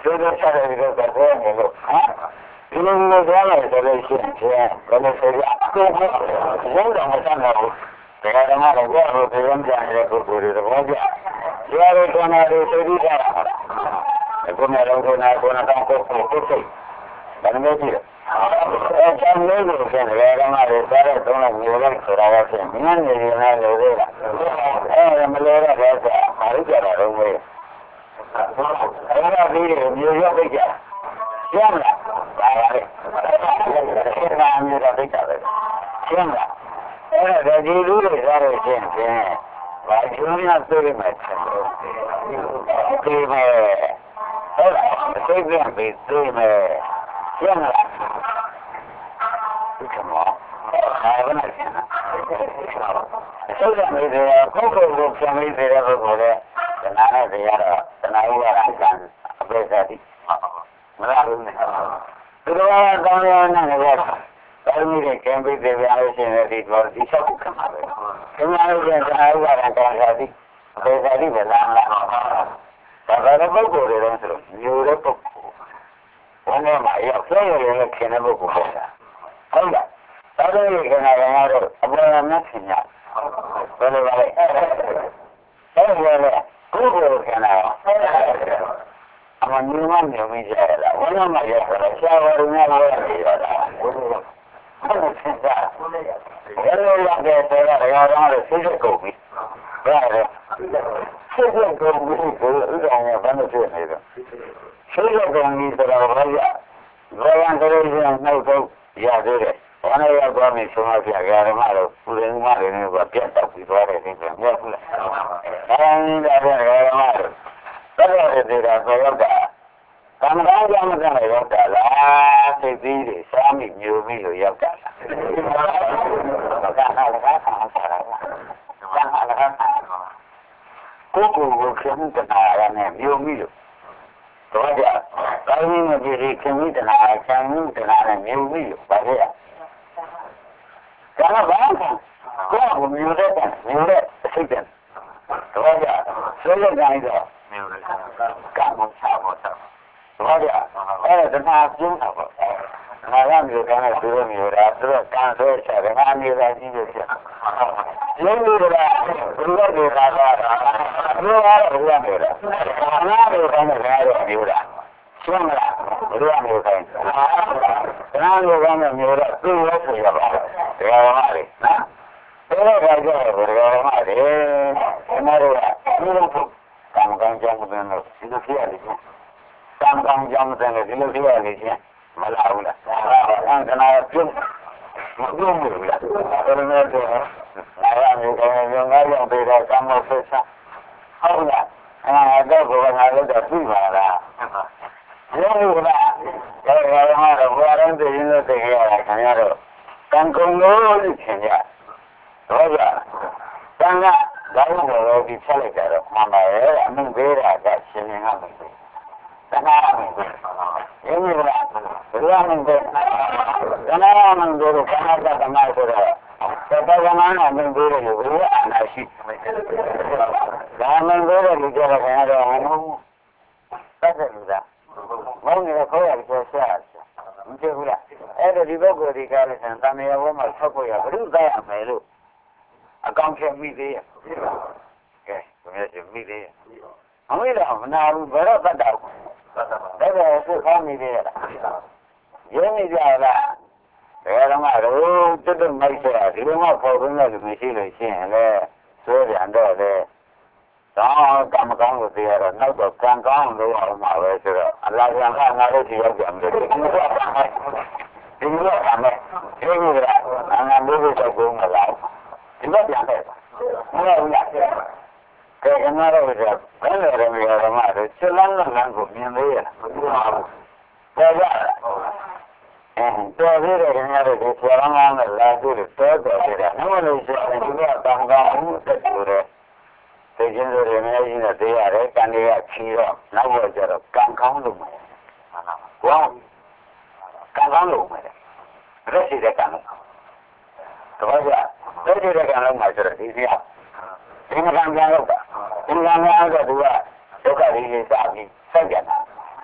တို့တို့ဆက်တယ်လို့ပြောနေလို့ဟာဒီလိုမျိုးပြောလိုက်ဆိုလို့ရှိရင်ဘယ်လိုဆိုရအောင်ဘုရားမဆန်းတော့ဒါကဓမ္မတော့ဘုရားကိုပြောင်းပြန်တဲ့ပုဂ္ဂိုလ်တွေတော့ကြဘုရားရဲ့ကောနာတွေသိပြီးသားအခုမှတော့ကောနာကောနာတော့ပုဂ္ဂိုလ်ပုဂ္ဂိုလ်ဘာလို့လဲကြည့်အဲဆံလေးကိုဆင်းတယ်ဓမ္မတွေစားတဲ့သုံးလိုက်မျိုးလိုက်ဆိုတာကဖြင့်မြင်နေနေလားလို့လေအဲမလို့တော့ဆိုအားရကြတာတော့ဝေးအဲ့ဒါပြီးတယ်မျိုးရောက်ကြရှင်းလားဒါပါလေရှင်းတာမျိုးတော့သိတာပဲရှင်းလားအဲ့ဒါဒီလူတွေစားလို့ရှင်းဖြင့်ဘာကျိုးများသိရမှာချင်လို့ဒီမဲ့ဟုတ်လားသိပြန်ပြီသိမဲ့ရှင်းလားဒီကမောဟာဘယ်နဲ့ရှင်းလားသိတယ်မေးတယ်ကိုယ့်ကိုယ်ကိုပြန်မေးတယ်ဘုရားလေတဏှာနဲ့တရားတော့တဏှာဥပါဒကံအပိစ္ဆတိမလားဘူးနဲ့သူတော်ကကောင်းရတဲ့နဲ့တော့ဒါမျိုးတွေကံပိတ်တယ်ဗျာလို့ရှင်းတယ်ဒီတော့ဒီချက်ကိုခံပါပဲဒီမှာလည်းတဏှာဥပါဒကံသာတိအပိစ္ဆတိပဲလားဒါကလည်းပုဂ္ဂိုလ်တွေတော့ဆိုလို့မျိုးတဲ့ပုဂ္ဂိုလ်ဘယ်နဲ့မှရောက်ဆွဲရရင်ခင်တဲ့ပုဂ္ဂိုလ်ပေါ့ဗျာဟုတ်လားဒါတော့ဒီကနေ့ကတော့အပေါ်မှာမခင်ရဘယ်လိုလဲအဲ့ဒါလေကိုယ်ကိုခင်တာအမှန်ညမမြင်မိကြရတာဘယ်မှာရတာဆရာတော်များလာရတာဘယ်လိုဟုတ်ကဲ့ဆရာဘယ်လိုလဲဆိုတော့ရောတော့ဆိတ်ကုန်ပြီဟုတ်တယ်ဆိတ်ကုန်ပြီဆိုတော့ဥဒ္ဒရာဘာလို့ဖြစ်နေလဲဆိတ်ကုန်ပြီဆိုတော့ဘာရဘာဝံကလေးကနောက်တော့ရသေးတယ်ဘာနဲ့ရောက်သွားပြီဆိုတော့ပြရဓမ္မတော့ပူရင်းမတွေနဲ့ကပြတ်တော့ပြီးသွားတယ်ဒီကမြောက်ဘူးလားအဲဒီဒါကဓမ္မတော့တော်တော်သေးတာဆိုတော့ကံကောင်းကြောင့်မကလည်းရောက်တာလားသိပြီးတယ်ရှားမိမျိုးမိလို့ရောက်တာလားကံဟာလည်းကံဟာဆိုတာကံဟာလည်းကံကိုယ်ကိုယ်ကိုခင်တနာရနဲ့မျိုးမိလို့တော့ကြတိုင်းမကြီးကြီးခင်မိတနာဆံမိတနာနဲ့မျိုးမိလို့ပါခဲ့ရကံကဘာလဲကိုယ်ကိုမျိုးတဲ့မျိုးတဲ့အစိတ်တဲ့တော့ကြဆွေးရတိုင်းတော့မျိုးတဲ့ကံမချပါတော့တော့ကြအဲ့ဒါတနာပြင်းတာပေါ့နာရမျိုးကလည်းသူတို့မျိုးတာသူတို့ကံဆွဲချတယ်ငါမျိုးသားကြီးလို့ဖြစ်လုံးလို့ကဘုရားတွေကသာဘုရားကဘုရားမျိုးတာငါမျိုးကောင်းတဲ့ငါတို့မျိုးတာရှင်းမလားဘုရားမျိုးတိုင်းငါမျိုးကောင်းတဲ့မျိုးတာသူ့ရဲ့ဆိုရပါတရားဓမ္မတွေနော်ဒါကကြောင့်ဘုရားဓမ္မတွေအမှားတွေကဒီလိုကံကောင်းကြောင်းတဲ့လို့ဒီလိုဖြစ်ရတယ်ကံကောင်းကြောင်းတဲ့ဒီလိုဖြစ်ရနေချင်းမလာဘူးလားအန်ကနာပြုတ်မပြုတ်ဘူးလားဘယ်လိုလဲဆိုတော့အားရမျိုးကောင်းမျိုးငါရောက်ပြီးတော့ကံမဆက်စားဟုတ်လားအဲ့တော့ဘုရားငါတို့တော့ပြီပါလားရောဘူးလားဒါကလည်းဟာတော့ဘုရားတော်သိရင်လို့သိကြရတာခင်ဗျားတို့ကံကုန်လို့ထင်ကြတော့ကြကံကဒါလို့တော့ဒီချက်လိုက်ကြတော့မှန်ပါရဲ့အမှုပေးတာကရှင်ရှင်ကမသိတဏှာမင်းအင်းကြီးကဘုရားမင်းကတဏှာမင်းတို့ကနာတတမဆိုတော့သတ္တကမနာမင်းတို့ရဲ့ဘုရားအနာရှိဒါမင်းတို့ရဲ့လူကြတဲ့ခင်ဗျားတို့ဟောတတ်တယ်လို့လားမောင်းနေတဲ့ခေါ်ရပြောရှာမကြည့်ဘူးလားအဲ့ဒါဒီပုဂ္ဂိုလ်ဒီကားနဲ့သံဃာဘုံမှာဆက်ဖို့ရဘုရုသားရမယ်လို့အကောင်ချက်မိသေးရဲ့ကဲဘယ်လိုမိသေးရဲ့အမေတော့မနာဘူးဘယ်တော့တတ်တာဒါတော့သူ့ကောင်းနေသေးရဲ့လားရင်းနေကြလားဘယ်တော့မှတော့တွတ်တွတ်မိုက်ဆိုတာဒီလိုမှပေါ်ပြီးလို့မရှိလို့ရှိရင်လေဆွဲပြန်တော့လေတော့ကံမကောင်းလို့သိရတော့နောက်တော့ကံကောင်းလို့အောင်မှာပဲဆိုတော့အလားပြန်ကငါတို့ကြည့်ရောက်ပြန်တယ်ဒီလိုကမယ်ဒီလိုကမယ်ဒီလိုကငါမျိုးတွေတော့မလာဒီလိုပြန်တယ်မဟုတ်ဘူးလားကဲငါတို့ကဘယ်လိုလဲမျိုးတော့မှတော့ချက်လန်းလန်းကိုမြင်သေးရမသိပါဘူးပေါ်ကြအဲတော်သေးတယ်ခင်ဗျားတို့ဒီဆရာကောင်းနဲ့လာတွေ့တယ်တော်တော်သေးတယ်နောက်လို့ရှိရင်ဒီကတန်ကောင်းမှုတက်လို့တယ်သိချင်းတွေလည်းအကြီးနဲ့သိရတယ်ကံတွေကချီတော့နောက်တော့ကျတော့ကံကောင်းလို့မယ်ဟုတ်လားကံကောင်းလို့မယ်ရက်ရှိတဲ့ကံလို့တော့ကြာရက်ရှိတဲ့ကံလို့မှဆိုတော့ဒီစီကဒီကံပြန်လို့တာဒီကံများတော့သူကဒုက္ခတွေစပြီးဆက်ကြတာ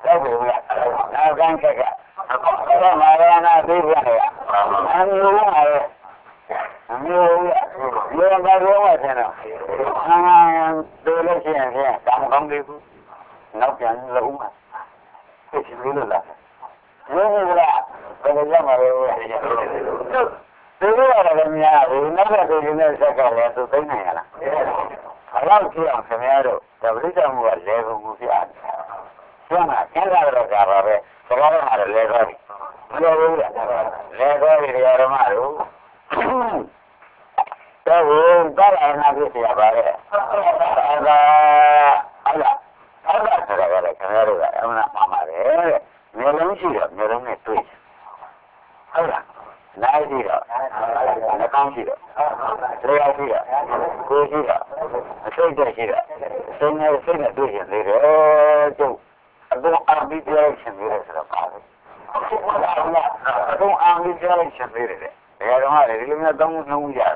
ဟုတ်ပြီဗျာနောက်ကန်းခက်ကအဲ့မာရနာသိပြန်တယ်အမျိုးပါလေအမျိုးရဒီမှာတော့ဝတ်တယ်နော်အာတို့လို့ရှိရင်ပြန်တောင်းကောင်းသေးဘူးနောက်ပြန်လုံးမှာသိချင်လို့လားဘယ်လိုလဲဘယ်လိုကြမှာလဲဒီလိုရတယ်များဘူးနောက်တဲ့သူတွေနဲ့ဆက်ကလည်းသူသိနိုင်ရလားဘယ်လောက်ကြည့်အောင်ခင်ဗျားတို့ဒါပရိသတ်မှုကလဲကုန်မှုပြတယ်ကျန်တာကျန်တာတော့ကြပါပဲစကားတော့မှလည်းလဲသွားပြီမလဲဘူးလားလဲသွားပြီတရားဓမ္မတို့တော့ဘာလဲနာပြည့်ရပါလေဒါကအဲ့ဒါအဲ့ဒါဆိုတာကလည်းခင်ဗျားတို့ကအမှန်မှန်ပါတယ်တဲ့မျိုးလုံးရှိတော့မျိုးလုံးနဲ့တွေ့ဟုတ်လားနိုင်ရှိတော့နှကောင်းရှိတော့တရားရှိတော့ကိုရှိတော့အစိတ်တက်ရှိတော့စိတ်နဲ့စိတ်နဲ့တွေ့ရင်လေတဲ့ကျုပ်အကုန်အားပြီးပြောလိုက်ရှင်သေးတယ်ဆိုတော့ပါပဲအကုန်အားပြီးပြောလိုက်ရှင်သေးတယ်တဲ့ဒါကြောင့်လည်းဒီလိုမျိုးသုံးနှုံးကြတာ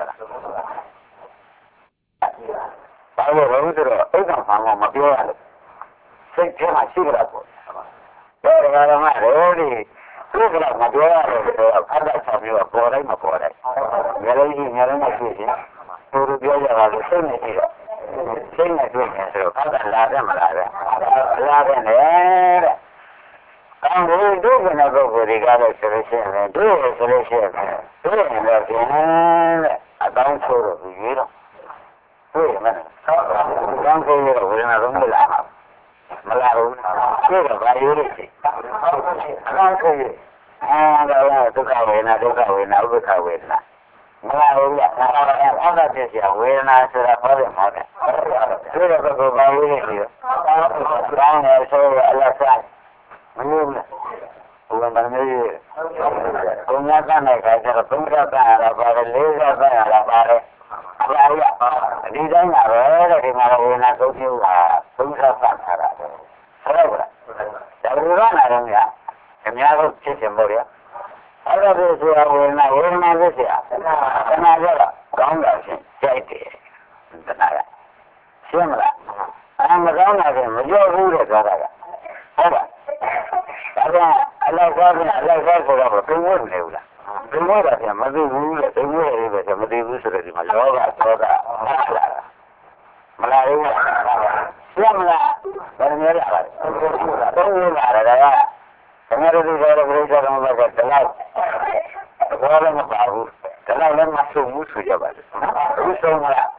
ဘာလို့လဲဆိုတော့ဥက္ကဋ္ဌကမပြောရလို့စိတ်ထဲမှာရှိကြတာပေါ့ဒါကလည်းမှလည်းဒီဒီကလည်းမပြောရတယ်ဆိုတော့ဖတ်တဲ့ဆောင်မျိုးကပေါ်တိုင်းမပေါ်တိုင်းငယ်လေးကြီးငယ်လေးနဲ့တွေ့ရင်သူတို့ပြောကြတာလို့စိတ်နဲ့ရှိတော့စိတ်နဲ့တွေ့ရင်ဆိုတော့ဖတ်တာလာတယ်မလားပဲလာတယ်လေတဲ့အော်ဒီဒုက္ခနဲ့ပုဂ္ဂိုလ်တွေကလည်းဆိုလို့ရှိရင်တို့ဆိုလို့ရှိရင်တို့ရင်လည်းကျင်းတဲ့အတောင်းဆိုတော့ပြီးတော့တွေ့ရမယ်ကောင်းဆုံးရတော့ဝေဒနာဆုံးမလာမလာဘူးတွေ့တော့ဘာရိုးလို့ရှိအကောင်းဆုံးရအာတော့ဒုက္ခဝေဒနာဒုက္ခဝေဒနာဥပ္ပခဝေဒနာမလာဘူးလားအဲ့ဒါပြည့်စရာဝေဒနာဆိုတာဟောတယ်မှာပဲတွေ့တော့ဘယ်ဘာရိုးလို့ရှိရောကောင်းတယ်ဆိုအလတ်ဆိုင်မလို့ဘူးဘုရားမမေးဘုရားကလည်းခါကျတော့ဘုရားကလည်းပါတယ်လေးစားကလည်းပါတယ်အလားရဒီတိုင်းပါပဲတဲ့ဒီမှာဝေဒနာသုံးမျိုးကဘုရားကထားတာဟုတ်ကဲ့ဒါဘုရားနာတော့ညာအများဆုံးဖြစ်ချင်လို့ရအဲ့ဒါဆိုဆိုဝေဒနာဝေဒနာဖြစ်เสียတဏှာကြတော့ကောင်းတာချင်းကြိုက်တယ်တဏှာကရှင်းမလားအမကောင်းတာကမကြောက်ဘူးတဲ့ဆိုတာကဟုတ်ပါဒါကအလောက်ကားပြန်အလောက်ကားဆိုတော့ဘယ်ဝင်နေဘူးလားဘယ်ဝင်တာပြန်မသိဘူးလေဘယ်ဝင်နေပဲမသိဘူးဆိုတော့ဒီမှာလောဘဒေါသမလာဘူးရှင်းမလားဘယ်လိုလဲပါလဲသုံးဝင်လာတယ်ကတကယ်လို့ဒီလိုပြိဿတော်မှာကတလောက်ဘောလည်းမပါဘူးတလောက်လည်းမဆုံးဘူးဆိုကြပါလေဘူးဆုံးမလား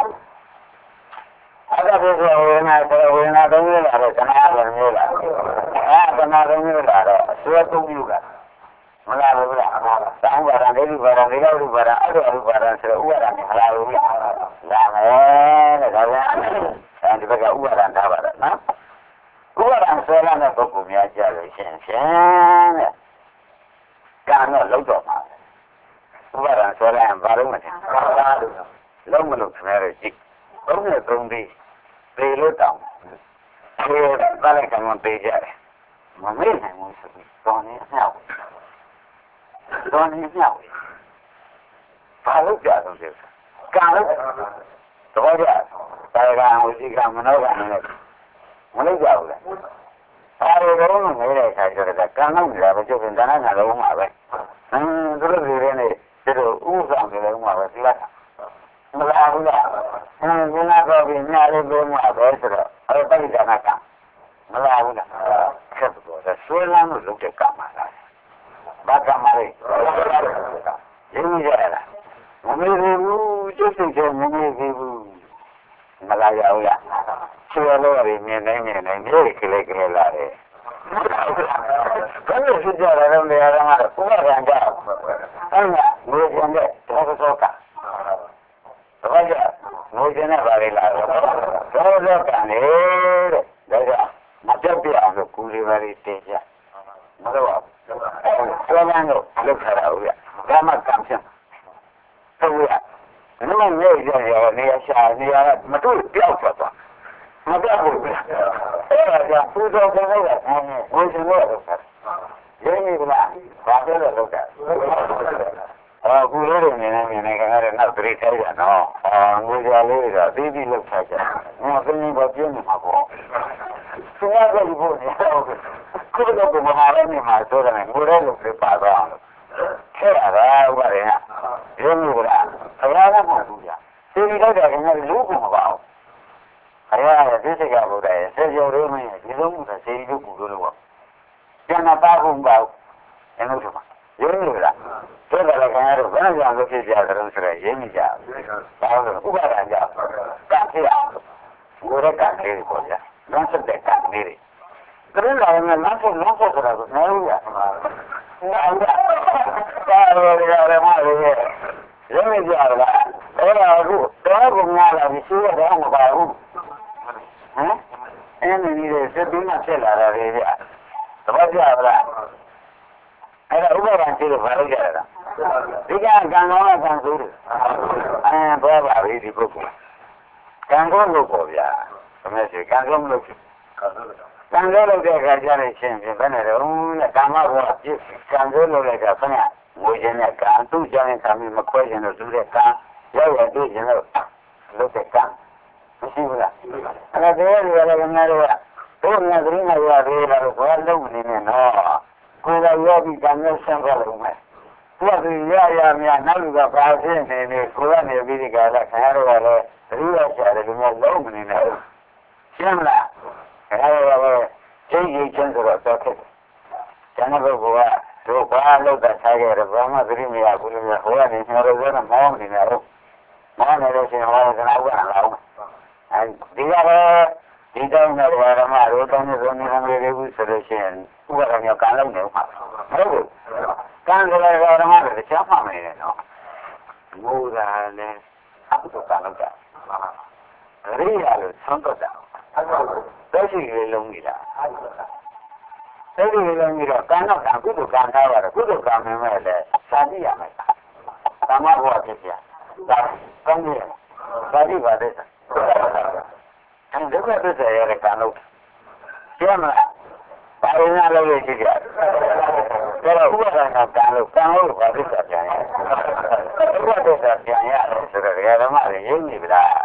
အဲ့ဒါပြောဝေဒနာဆိုဝေဒနာသုံးမျိုးလာတော့ခဏဘယ်မျိုးလာအဲခဏသုံးမျိုးလာတော့အစွဲသုံးမျိုးကမလာဘူးလားတောင်းပါရဒိဋ္ဌိပါရဒိဋ္ဌိပါရအဲ့ဒါဥပါရဆိုတော့ဥပါရမလာဘူးလားလာမယ်တဲ့ဒါကြောင့်အဲဒီဘက်ကဥပါရထားပါတော့နော်ဥပါရဆွဲလာတဲ့ပုဂ္ဂိုလ်များကြလို့ရှင်ဖြင့်တဲ့ကံတော့လုံးတော့မှာဥပါရဆွဲလာရင်ဘာလို့မလဲလုံးမလို့ခင်ဗျားတို့ကြည့်သုံးနဲ့သုံးပြီးပေလို့တောင်းအဲဒါလည်းကံမပေးကြတယ်မမေ့နိုင်ဘူးဆိုပြီးတော်နေမြောက်တော်နေမြောက်ဘာလို့ကြတော့လဲကံလို့တော့ကြတာကံဝိသိကမနောကံနဲ့မလို့ကြဘူးလားဘာလို့တော့မမေ့တဲ့အခါကျတော့ကံလို့လည်းမကျုပ်ကတဏှာကလုံးမှာပဲအင်းသူတို့တွေနဲ့သူတို့ဥစ္စာတွေလုံးမှာပဲသိလားမလာဘူးလားအင်းဒီနာတော့ပြီးညာလေးပြောမှာပဲဆိုတော့အဲ့ဒါတိတ်ကနာကမလာဘူးလားခက်တော့ဆွဲလန်းလို့လုပ်တဲ့ကမှာလားဘာကမှာလဲရင်းကြရလားမမေ့ဘူးကျုပ်စိတ်ထဲမမေ့ဘူးမလာရဘူးလားဆွဲလို့ရမြင်နေမြင်နေမြေကလေးကလေးလာတယ်ဘယ်လိုဖြစ်ကြလဲတော့နေရာမှာဥပဒေကအဲ့ဒါငွေကျန်တဲ့တောသောကတော့ကြငိုချင်တဲ့ဘာလေးလာတော့တော့တော့ကံလေတဲ့ဒါကမပြောက်ပြအောင်လို့ကူလေးပါလေးတင်ကြမတော့ဆောင်းတော့လောက်ခါရအောင်ရဒါမှကံဖြစ်ဟုတ်ရနမမြေကြရနေရရှာနေရမတို့ပြောက်သွားသွားမပြောက်ဘူးအဲ့ဒါကပူဇော်ခံရတာငိုချင်တော့တော့ရင်းနေကလားဘာပြောလို့လောက်တာအော်ကူလေးတွေနေနေနေနေကြတဲ့နောက်တရိထဲရနော်အော်ငွေကြလေးတွေတော့ပြီးပြီးလောက်ထားကြငါကင်းဘာပြင်းနေမှာပေါ့ Sudah jadi punya. Kudu kudu mengarah ni masuk dengan mudah lebih pada. Kira barangnya. Ini mudah. Saya nak masuk ya. Sini dah jangan lupa mau. Saya ada sesuatu boleh. Saya jauh ni. Jadi mudah sini tu kudu lupa. Jangan tahu bau. Yang itu mah. Ini mudah. Saya dah kena ada. Mana jangan lupa dia terus serai. Ini jah. Tahu. Ubah aja. Tak kira. Mudah kan diri boleh. Langsung dekat diri. Kerana yang langsung langsung terus naik ya. Naik. Kalau dia orang mana dia, ini dia lah. Orang aku, orang mengalah di sini orang baru. Hah? Ini dia sedihnya celah dia. Sebab dia lah. Ada ubah sih baru dia. Dia kan orang kan suruh. Ah, berapa hari di buku. Kan kau lupa dia. Kemudian kan kau lupa. Kan kau lupa kerja ni sih. Benar. Oh, kamar buat je. Kan kau lupa kerja. Mungkin kan tu jangan kami makwai jangan sudah kan. Ya ya tu jangan lupa kan. Mesti pula. Kalau dia dia lagi nak tu nak terima dia dia lalu kau lalu ni no. Kau dah ya di kantor sampai rumah. Kau tu ya ya ni nak juga pasien ni ni kau ni bini kalau kaya kalau ria cari rumah lalu ni no. Siapa? Kaya kalau jadi jangan terus jangan berbuat. तो बाहर लोग अच्छा गए रे ब्रह्मा श्री में या कुल में हुआ नहीं मेरे जो ना मौन नहीं है मौन मेरे से हमारे जना हुआ ना लाऊं दिया है दिया में वाला मारो तो ने तो ने हमें रेगु सलेशन हुआ नहीं कान लग नहीं है वो कान लगा वाला मारो तो क्या मामे है ना मूरा ने अब तो कान लगा रिया लो संतो जा तो सी ले लूंगी ला Jadi bilang gitu, karena aku tu kan tahu, aku tu kan memang ada sadi yang ada, sama buat dia, dah kan dia, sadi buat dia, kan juga tu saya rekan lu, siapa, baru ni ada lagi dia, kalau buat orang kan lu, kan lu buat dia saja, buat dia saja ya, sudah dia ramai ini bila.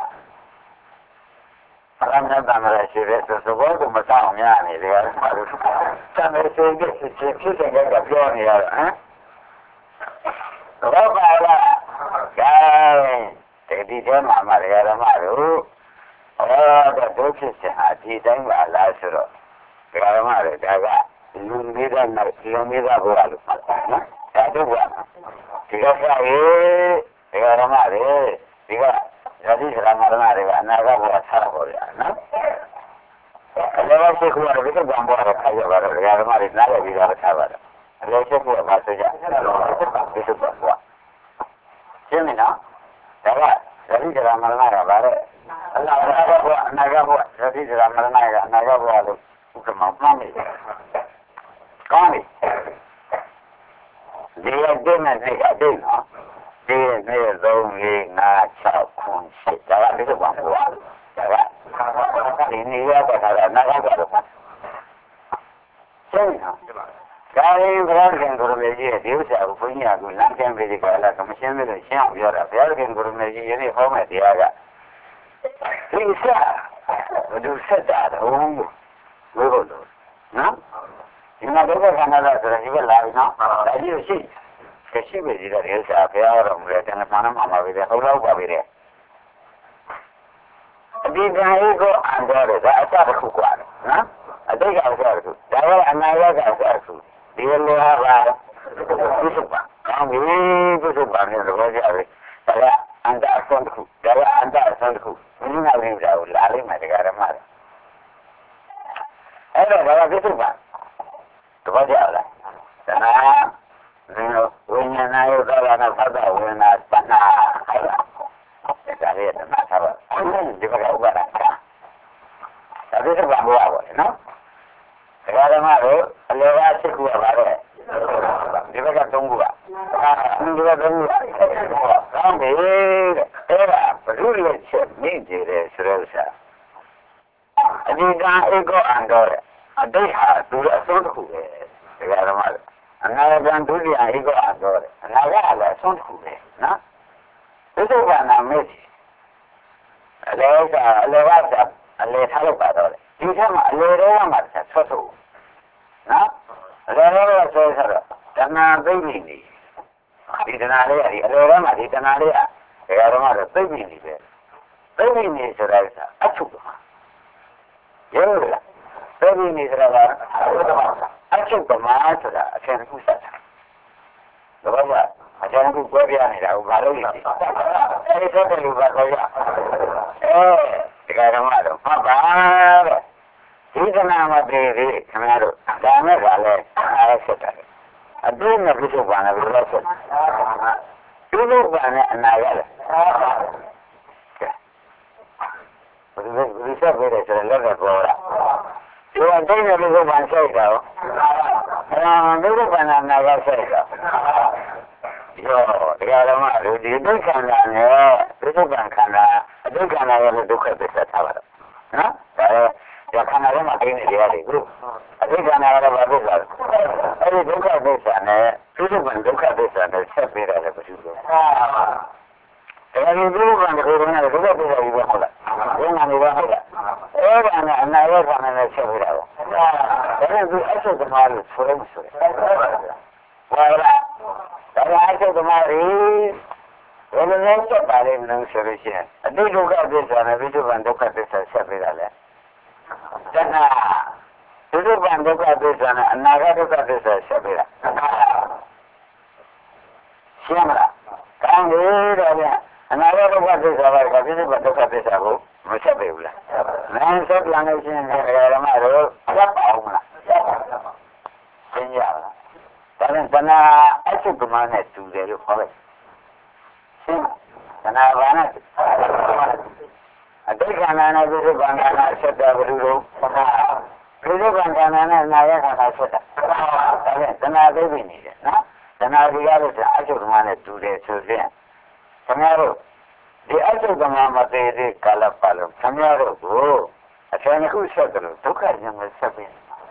Orang yang damai syirik tersebut tu macam ni dia harus sampai sehingga sehingga sehingga kapion ya, eh? Berapa ada? Kan, jadi dia mama dia malu. Oh, ada dosis hati dan malas suruh. Dia malu jaga. Lumida nak lumida buat. Ada buat. Tiga kali dia malu. Tiga. Jadi selama hari naga buat sarap boleh, na? Kalau saya keluar itu gambar aja baru, kalau hari naga bisa sabar. Kalau saya keluar masuk je, itu buat. Sini na, jaga. Jadi selama naga baru, naga buat, naga buat. Jadi selama naga, naga buat itu bukan mampu. Kami, dia dia nanti ada, na? Dia ni zongi ngacau kunci. Jangan itu bangkuan. Jangan. Ini ya berada nak apa tu? Sini. Kali berarti guru meji dia usah punya aku nak yang beri kalau kamu sini tu siapa biar berarti guru meji ini home dia agak. Bisa. Betul sedar. Oh, betul. Nah. Ini ada kan ada terjadi lagi na. Lagi sih. Kesi beri dari elsa, kaya orang mereka nak mana mama beri, kalau apa beri. Di dalam itu anda ada, ada kekuatan, nah, ada kekuatan itu. Kalau anda ada kekuatan, dia luar biasa, bisa. Kami bisa bangun rumah jadi. Kalau anda asal, kalau anda asal, ini nak jauh, lari macam mana? Ada kalau bisa bang, tu jauh lah. Karena Wina naik kalau nak pada wina tanah kaya, jadi tanah sahaja. Ini juga kau berat. Tapi itu bangga apa, no? Kalau malu, lewat sekolah baru. Juga kan tunggu, ini juga tunggu. Kami era peduli ni jadi serasa. Jadi kan ego andor, ada hal tu asal tu. Kalau malu. Naga dan dunia ego ador. Naga ada sonku be, na? Itu kan nama sih. Lewat lewat lewat halu ador. ဒီထက်မှအလေတော့မှဆက်ဆွတ်ထုတ်နော်အလေတော့ဆွဲဆက်တော့တဏှာသိမ့်နေနေဒီတဏှာလေးကဒီအလေတော့မှဒီတဏှာလေးကဘယ်တော့မှတော့သိမ့်နေနေပဲသိမ့်နေနေဆိုတာကအချုပ်ပါရုံးလားသိမ့်နေနေဆိုတာကအချုပ်ပါမှာဆိုတာအထင်တစ်ခုဆက်တာတော့ကအကျဉ်းခုကွဲပြားနေတာကိုဘာလို့လဲအဲဒီတော့တယ်လို့ပါခေါ်ရအဲဒီကတော့မှတော့မှတ်ပါတဲ့ဒီကနာမပြေသေးခင်ဗျားတို့ဒါနဲ့ကလည်းအားရဆက်တယ်အတူနဲ့ပြည့်စုံပါနဲ့ဘယ်လိုဆက်ပြည့်စုံပါနဲ့အနာရလဲဘယ်လိုလဲဆက်ပြီးတယ်ဆိုတော့လည်းပေါ်လာဒီအတိုင်းနဲ့ပြည့်စုံပါဆက်တာရောအဲပြည့်စုံပါနဲ့အနာရဆက်တာရောတရားဓမ္မတို့ဒီဒုက္ခနာနဲ့ဒုက္ခခန္ဓာအဒုက္ခနာရဲ့ဒုက္ခသစ္စာထားပါတော့နော်ဒါရခန္ဓာထဲမှာအင်းနေရတယ်ဘုအဒုက္ခနာရဲ့ဘာဖြစ်လဲအဲ့ဒီဒုက္ခသစ္စာနဲ့ဒုက္ခဒုက္ခသစ္စာနဲ့ဆက်ပေးရတယ်ဘယ်လိုလဲအဲဒီဒုက္ခနဲ့ဒုက္ခနဲ့ဒုက္ခသစ္စာကြီးပဲဟုတ်လားဒီမှာနေပါဟုတ်လားအဲ့ဒါနဲ့အနာရောခန္ဓာနဲ့ဆက်ပေးတာပေါ့ဒါနဲ့ဒီအချက်သမားလို့ဆိုရင်ဆိုရင်ဟုတ်လားဒါကအချက်သမားတွေဘယ်လိုလဲစက်ပါလိမ့်မလို့ဆိုလို့ရှိရင်အတိဒုက္ခသစ္စာနဲ့ပိဋကံဒုက္ခသစ္စာဆက်ပေးတာလေတဏှာပိဋကံဒုက္ခသစ္စာနဲ့အနာဂတ်ဒုက္ခသစ္စာဆက်ပေးတာရှင်းမလားကောင်းပြီတော့ဗျအနာဂတ်ဒုက္ခသစ္စာကပိဋကံဒုက္ခသစ္စာကိုမဆက်ပေးဘူးလားမင်းဆက်ပြန်လို့ရှိရင်ဓမ္မတို့ဆက်ပါအောင်မလားရှင်းရလားဒါနဲ့တဏှာအချုပ်ကမနဲ့တူတယ်လို့ခေါ်လိုက်ရှင်းတဏှာဘာနဲ့အတိတ်ခန္ဓာနဲ့ပြိဿဗန္ဒနာဆက်တာဘယ်လိုလဲပြိဿဗန္ဒနာနဲ့နာယခန္ဓာဆက်တာဒါနဲ့တဏှာသိပြီနေတယ်နော်တဏှာဒီရလို့ဆိုအချုပ်ကမနဲ့တူတယ်ဆိုရင်ခင်ဗျားတို့ဒီအချုပ်ကမမသေးသေးကာလပတ်လုံးခင်ဗျားတို့ကိုအထင်တစ်ခုဆက်တယ်လို့ဒုက္ခဉာဏ်နဲ့ဆက်ပြီး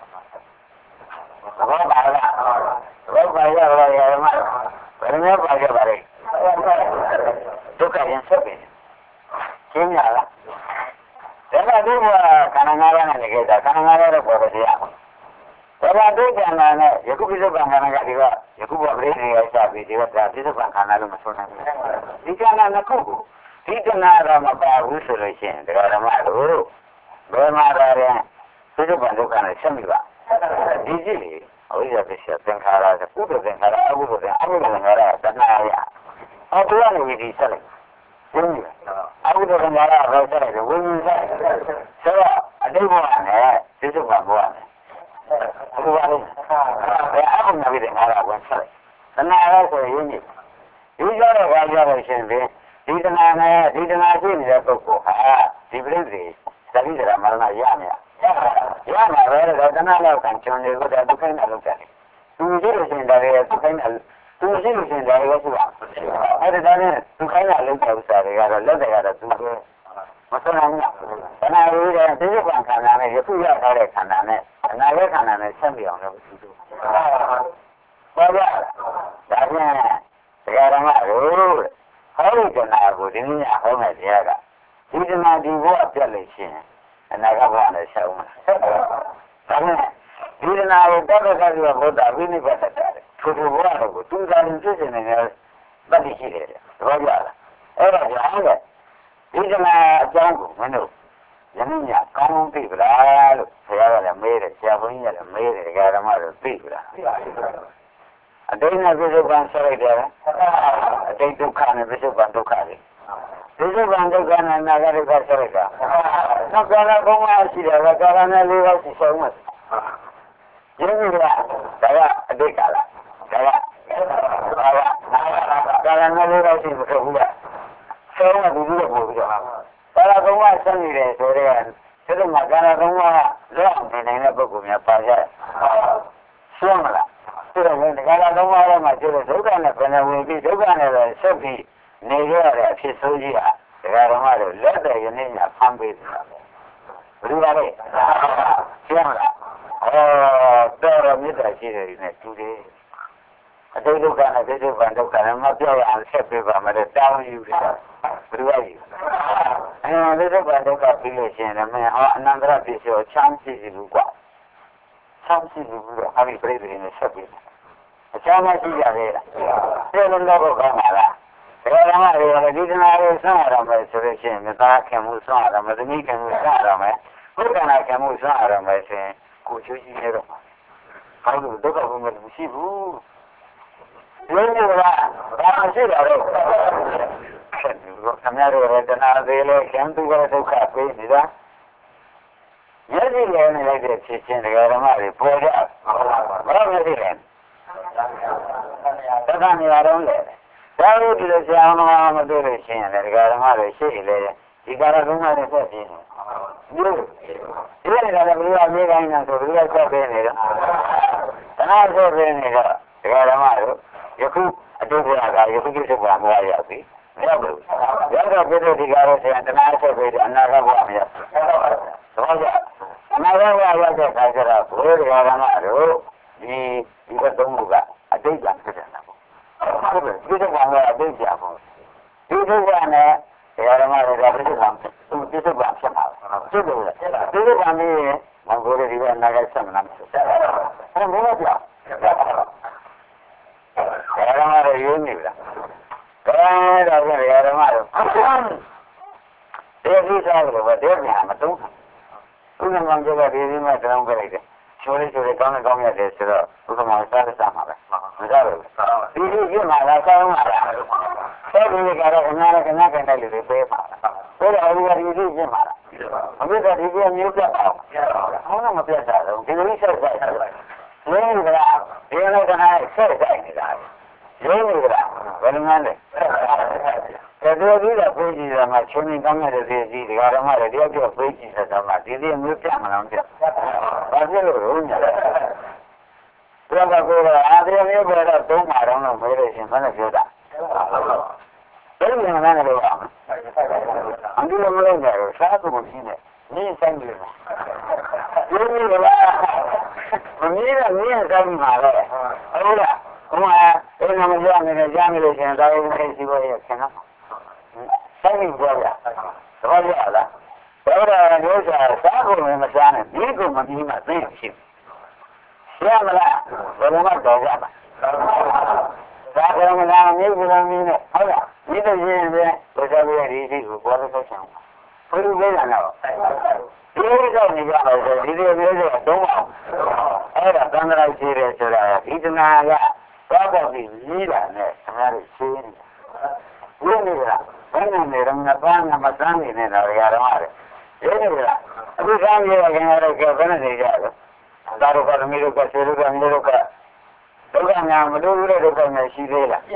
ဘာပါလားဘာပါရပါရမဘယ်နဲ့ပါကြပါလဲဒုက္ခရင်ဆက်ပြီရှင်းရလားဒါကဒီကခန္ဓာငါးပါးနဲ့နေကြတာခန္ဓာငါးပါးတော့ပေါ်ပါတရားဒါကဒုက္ခနာနဲ့ယခုပြစ္ဆုတ်ခန္ဓာကဒီကယခုဘဝပရိသေရစပြီးဒီကပြစ္ဆုတ်ခန္ဓာလို့မဆိုနိုင်ဘူးဒီခန္ဓာနှစ်ခုကိုဒီတဏှာကမပါဘူးဆိုလို့ရှိရင်ဒကာဓမ္မတို့ဘယ်မှာတော့ပြစ္ဆုတ်ဒုက္ခနဲ့ဆက်မိပါဒီကြည့်လေအဝိဇ္ဇာပစ္စယသင်္ခါရကုသိုလ်သင်္ခါရအကုသိုလ်သင်္ခါရအကုသိုလ်သင်္ခါရတဏှာရအော်တရားနေဒီဆက်လိုက်ရှင်းပြီအကုသိုလ်သင်္ခါရပဲဆက်လိုက်ဝိညာဉ်ဆက်ဆိုတော့အတိတ်ဘဝနဲ့ပြစ္ဆုတ်ဘဝနဲ့အခုပါလေဘယ်အကုသိုလ်သင်္ခါရဝင်ဆက်လိုက်တဏှာရဆိုရင်ဒီဒီကြတော့ဘာကြလို့ရှင်ပြီဒီတဏှာနဲ့ဒီတဏှာရှိနေတဲ့ပုဂ္ဂိုလ်ဟာဒီပြိဿတွေသတိတရားမရဏရမယ်ရမှာပဲတော့တဏှာလောက်ကကျွန်းတွေကိုဒါဒုက္ခနဲ့လောက်တယ်သူရှိလို့ရှိရင်ဒါရဲ့ဒုက္ခနဲ့သူရှိလို့ရှိရင်ဒါရဲ့ဆိုတာအဲ့ဒါနဲ့ဒုက္ခနဲ့လောက်တဲ့ဥစ္စာတွေကတော့လက်တွေကတော့သူကမဆွမ်းနိုင်ဘူးတဏှာတွေတဲ့သိစ္စာခန္ဓာနဲ့ယခုရထားတဲ့ခန္ဓာနဲ့အနာဂတ်ခန္ဓာနဲ့ဆက်ပြီးအောင်လုပ်သူတို့ဘာကြဒါဖြင့်တရားဓမ္မတို့ဟောဒီတဏှာကိုဒီနေ့ဟောမယ်တရားကဒီတဏှာဒီဘဝပြတ်လို့ရှိရင်အနာဂတ်ဘဝနဲ့ဆက်အောင်ဒါနဲ့ဒီတဏှာကိုတောက်တဲ့ကတိကဘုရားဝိနိဗ္ဗာန်တက်တယ်ထို့ဘဝကိုသူသာရင်ပြည့်စုံနေတဲ့တတိရှိတယ်တပည့်ကြလားအဲ့ဒါကြောင့်လေဒီတဏှာအကြောင်းကိုမင်းတို့ယနေ့ညကောင်းကောင်းသိပလားလို့ဆရာကလည်းမေးတယ်ဆရာဘုန်းကြီးကလည်းမေးတယ်ဓမ္မတို့သိပလားအတိတ်နဲ့ပြစ္ဆုတ်ပံဆက်လိုက်တယ်အတိတ်ဒုက္ခနဲ့ပြစ္ဆုတ်ပံဒုက္ခတွေပြစ္ဆုတ်ပံဒုက္ခနဲ့နာဂဒုက္ခဆက်လိုက်တာနောက်ကာလဘုံမရှိတယ်ကာလနဲ့လေးပါးရှိဆုံးမယ်ရင်းပြီလားဒါကအတိတ်ကာလဒါကဘာကကာလနဲ့လေးပါးရှိမဖြစ်ဘူးလားဆုံးမပြီးတော့ပို့ပြီးတော့ကာလဘုံကဆက်နေတယ်ဆိုတော့ဒီလိုမှကာလဘုံကလောက်နေနေတဲ့ပုဂ္ဂိုလ်များပါကြရှင်းမလားဒီလိုမျိုးကာလဘုံကလည်းမှကျတော့ဒုက္ခနဲ့ပြန်ဝင်ပြီးဒုက္ခနဲ့လည်းဆက်ပြီးနေရတဲ့အဖြစ်ဆိုးကြီးဟာဒကာတော်မတို့လက်တဲ့ယနေ့ညဖမ်းပေးတာဘယ်လိုပါလဲရှင်းမလားအော်တော်ရမြတ်တာရှိတယ်နဲ့တူတယ်အတိတ်ဒုက္ခနဲ့ပြစ္ဆုတ်ပံဒုက္ခနဲ့မပြောရအောင်ဆက်ပေးပါမယ်တောင်းယူတယ်ဘယ်လိုလဲအဲဒါလည်းတော့တော့ပြီးလို့ရှိရင်လည်းမင်းဟောအနန္တရပစ္စည်းချမ်းစီစီဘူးကွာချမ်းစီစီဘူးတော့အမိပြိတ္တိနဲ့ဆက်ပြီးအချမ်းမရှိကြသေးလားဒီလိုတော့ကောင်းပါလားဒါကမှလည်းဒီကနေ့ရဆန်းရမယ်ဆိုလို့ရှိရင်မသားခင်မှုဆန်းရမယ်သမီးခင်မှုဆန်းရမယ်ဘုရားနာခင်မှုဆန်းရမယ်ဆိုရင်ကိုချိုးကြီးနေတော့ဘာလို့ဒုက္ခဘုံမရှိဘူးဒီလိုကဘာမရှိတာလဲခမရတို့ရတနာသေးလဲကျန်သူကဒုက္ခပေးနေတာမျက်စိလည်းနေလိုက်တဲ့ဖြစ်ချင်းတရားဓမ္မတွေပေါ်ကြဘာလို့မျက်စိလဲတခါနေရာတော့လေဒါလို့ဒီလိုဆရာမမတွေ့လို့ရှိရင်လည်းတရားဓမ္မတွေရှိလေဒီကာရကုန်းနဲ့ဆက်ပြီးဒီဒီလည်းလည်းဘုရားမြေကိုင်းနေဆိုဘုရားဆက်ပေးနေတော့တနာဆက်ပေးနေတော့တရားဓမ္မတို့ယခုအတုပ္ပရာကယခုကိစ္စကမရရောက်ပြီမရောက်ဘူးရောက်တော့ပြည့်ဒီကာရဆရာတနာဆက်ပေးတယ်အနာဂတ်ဘဝမရောက်တော့ကြအနာဂတ်ဘဝရောက်တဲ့ခါကျတော့ဘုရားတရားဓမ္မတို့ဒီဒီကသုံးခုကအတိတ်ကဖြစ်တယ်နော်ဟုတ်တယ်ဒီကကအတိတ်ကြပါဒီကကနဲ့တရားဓမ္မတွေကပြည့်စုံတာသူပြည့်စုံတာဖြစ်မှာဖြစ်လို့ဒီကကနေ့မင်္ဂလာဒီကအနာဂတ်ဆက်မလားဖြစ်တယ်အဲ့ဒါမဟုတ်ကြောက်တရားဓမ္မတွေရင်းနေလားအဲဒါကတရားဓမ္မတွေဒီကိစ္စကိုပဲတရားညာမတုံးဘူးဥက္ကမကျော်ကဒီဒီမှာတောင်းခဲ့လိုက်တယ်ချိုးလေးချိုးလေးကောင်းနေကောင်းရတယ်ဆိုတော့ဥက္ကမစားရစားမှာပဲမစားဘူးဒီဒီပြမှာလားကောင်းမှာလားဆက်ပြီးကတော့အများနဲ့ခဏခဏလေးတွေပေးပါဆိုတော့အဲဒီကဒီဒီပြမှာလားအမေကဒီဒီမျိုးပြအောင်ဟောတော့မပြတ်တာတော့ဒီလိုဆက်ဆက်ဆက်ရင်းကလားဒီလိုကနိုင်ဆက်ဆက်နေတာရင်းကလားဘယ်လိုမှလဲတော်တော်ကြီးကပြေးကြည့်တာမှချင်းချင်းကောင်းတဲ့ပြည်ကြီးဒီကတော့မှလည်းတယောက်တယောက်ပြေးကြည့်တဲ့တော့မှဒီဒီမျိုးပြမလားပြဘာဖြစ်လို့လဲညာတော့ကကိုယ်ကအာဒီမျိုးပဲတော့သုံးပါတော့လို့မေးလို့ရှင်မနဲ့ပြောတာဘယ်လိုမှန်းလဲပါအန်ဒီလိုမလုပ်ကြဘူးစားကုန်ရှိနေနင်းဆိုင်တယ်ဒီလိုကမမီးကနင်းဆိုင်မှာလေဟုတ်လားဘုရားအဲ့နမကြားနေကြမ်းလို့ရှင်ဒါလည်းမရှိဘူးရဲ့ဆင်နော်ဆိုင်ပြီးပြောရတော့ရလားဘောရမျိုးစားစားကုန်မစားနဲ့ဒီကုမပြီးမှသိရှိရမလားဘယ်လိုမှတော့ရမှာသာကရမလားမြို့ကလေးနဲ့ဟုတ်လားဒီလိုရင်ပဲဘုရားရဲ့ဒီဒီကိုပေါ်လို့ဆောင်ဘုရားပြောတာတော့ဒီလိုကြောင့်နေကြတော့ဒီလိုမျိုးဆိုတော့အောင်အဲ့ဒါသံဃာရှိတယ်ဆိုတာဒီတနာကသွားတော့ပြီးကြီးတာနဲ့ဆရာတို့ရှင်းနေတာဘုရားနေတာဘယ်နဲ့နေတော့ငါပန်းငါမစမ်းနေနေတာရရတော့ရတယ်ဒီနေတာအခုစမ်းရခင်ရတော့ဘယ်နဲ့နေကြလဲသာရကသမီးတို့ကဆေရုကမျိုးတို့ကဒုက္ခနာမလို့ရတဲ့ဒုက္ခနဲ့ရှိသေးလား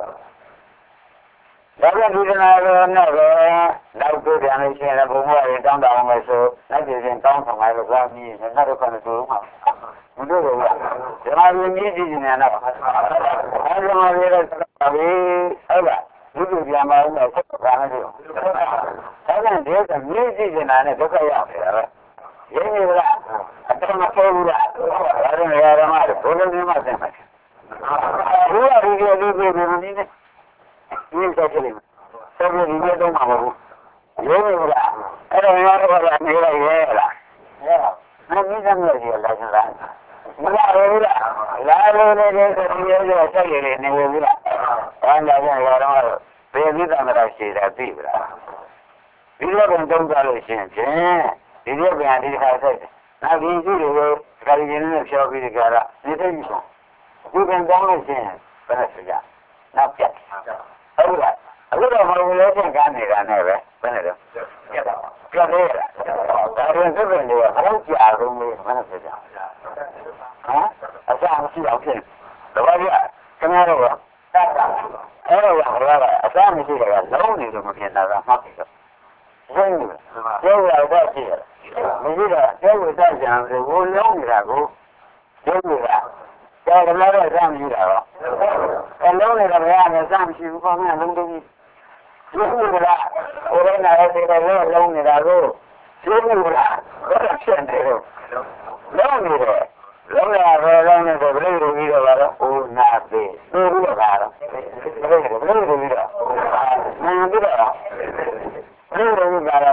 ဒါပြန်ဒီကနာရောနဲ့ပဲနောက်ကိုပြန်လို့ရှိရင်ဘုံဘဝရေတောင်းတအောင်မယ်ဆိုလက်ပြင်းတောင်းဆောင်လိုက်လို့သွားပြီးနောက်ဒုက္ခနဲ့ဆိုမှာမလို့ဘူး။ဒီမှာမြည်ကြည့်နေတော့အဲဒီမှာရတဲ့ပါပဲဟုတ်လားဒီလိုပြန်မအောင်တော့ဆက်ပါမယ်လို့အဲဒါတည်းကမြည်ကြည့်နေတာနဲ့ဒုက္ခရောက်နေတာပဲရင်းနေလားအတမဆိုးဘူးလားဒါနဲ့ရရမှာဘုလိုမျိုးမှသိမှာဘုရားဒီလိုလေးပြေနေနေဒီစက်ကြီးဆက်ပြီးဒီလိုတော့မှာမဟုတ်ဘူးရင်းနေလားအဲ့တော့ရတော့ကနေရရဲလားရဲမင်းသမီးကြီးလာကြလားမလာဘူးလားလာလို့လည်းဆိုပြီးရောဆက်ရည်နေဘူးလားအဲဒါကြောင့်ရတော့ဘယ်ပြီးသားမလားရှိတာသိပြီလားဒီလိုပုံတုံးကြလို့ရှိရင်ဖြင့်ဒီလိုပြန်ဒီခါဆက်တယ်နောက်ဒီရှိတွေကိုကာရီရင်းနဲ့ဖြောပြီးဒီကရာနေသိပြီဆိုဒီပြန်ကောင်းလို့ရှိရင်ဘယ်နဲ့စကြနောက်ပြတ်ဟုတ်လားအခုတော့မလို့လည်းပြန်ကန်းနေတာနဲ့ပဲဘယ်နဲ့တော့ပြတ်တော့ပြတ်သေးလားဒါရင်သက်သက်လေးကဘယ်လောက်ကြာဆုံးလဲဘယ်နဲ့စကြဟမ်အစားမရှိအောင်ဖြစ်တော့ကြခင်ဗျားတို့ကအဲ့တော့ဟောတာအစားမရှိတယ်ကလုံးနေလို့မဖြစ်တာကမှတ်ပြီတော့ရင်းနေတယ်ရတော့ရှိတယ်မရှိတော့ကျဲဝိသကြံဆိုဘိုးလုံးနေတာကိုကျဲနေတာကျဲကလည်းတော့စမ်းမရှိတာတော့အလုံးနေတာဘယ်ကနေစမ်းမရှိဘူးကောင်းမှလုံးလုံးကြီးကျဲနေတာဟိုလည်းနားရတဲ့တော့လုံးနေတာကိုကျဲနေတာဘယ်ဖြစ်နေလဲလုံးနေတယ်လုံးရဘယ်လုံးနေဆိုဘယ်လိုပြီးတော့တော့အိုးနာသေးသိပြီးတော့တာတော့ဘယ်လိုဘယ်လိုပြီးတော့နာပြီးတော့ဘယ်လိုပြီးတာလဲ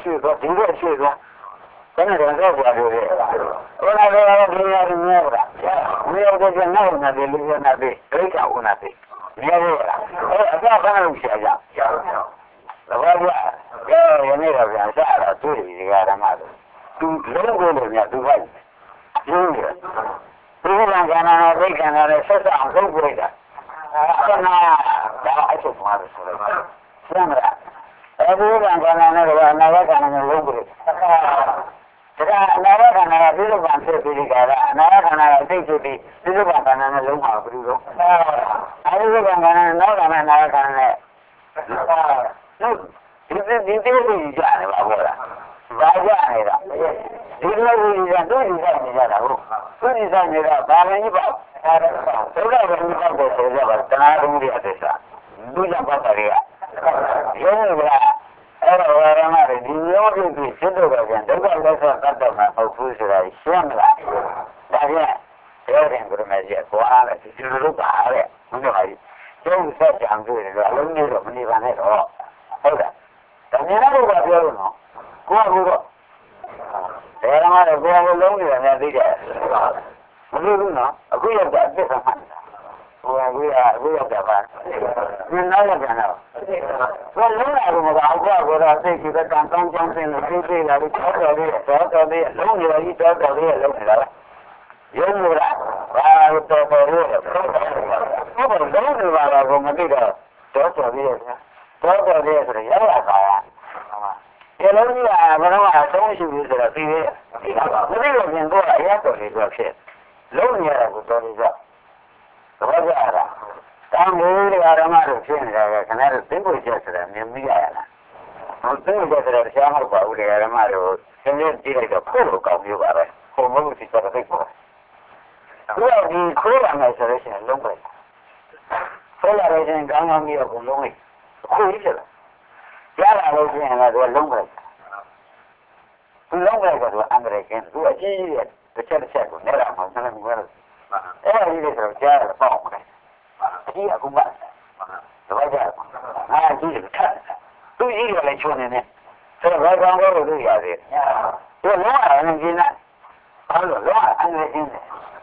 去说，一个去说，真的人在家就是，我那个那个人家是没有的，没有这些那那的，那那的，谁家务那的，没有的，哎，这可能学家，我说，要有那个人下了，对这个他妈的，都人过里面都快，有的，这个人干那这干那的，身上都不会的，现在然后还是他妈的出来，是不是？哎，这个人干那那个那个干那个都不会。这个那个看那个比如讲是比如讲的，那个看那个对对对，比如讲看那个龙马不是龙，啊，还有这个看那那个看那个看那，啊，那你这你这个是以前的吧？过来，外家那个，这个是以前都是在你家的，都是在你的，八分一包，都在这一包的谁这个，跟哪东西啊这是，都讲不到这个，有那个。哎，我他妈的，你要是比十多块钱，这个来说，那怎么我不是来想了？发现第二天给他买些，过完了就是都打了，我就还就是在讲究这个，农民什么地方那种，好的，但你那个标准呢，过不过？哎他妈的，过个农民那这个，我这个呢，不要在这上看的。我我要我要干嘛？你哪个干了？我弄来的嘛，我我我这几个刚刚讲真的，就这个的找找的，找找的，弄起来一找找的也弄起来了，有没有了？啊，找找的，找找的，我们弄的话呢，我们这个找找的也是，找找的也是也来啥呀？也弄起来，我他妈东西就是了，对不对？我这个人多了也找的这些，弄起来就找的这。我这样的，当时这个他妈的骗这个，可能是真不解释的，没没呀了。我真不解释的，想好搞这个他妈的，现在这个叫破路搞不完了，破路去搞的最多。主要你破了那时候现在弄不了，破了那现在刚刚没有不弄的，回去了。原来那现在都弄不了，不弄不了就安排给，如果继续的，这钱的钱多，那两毛可能没了。哎，你这时候家里报回来，几也公办，怎么讲？啊，就是看，都一个来求你呢，这外庄都都也是，这龙耳能进来，他说龙耳安全进来，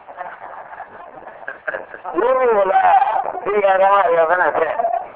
有没有了？这个他妈也不能吃，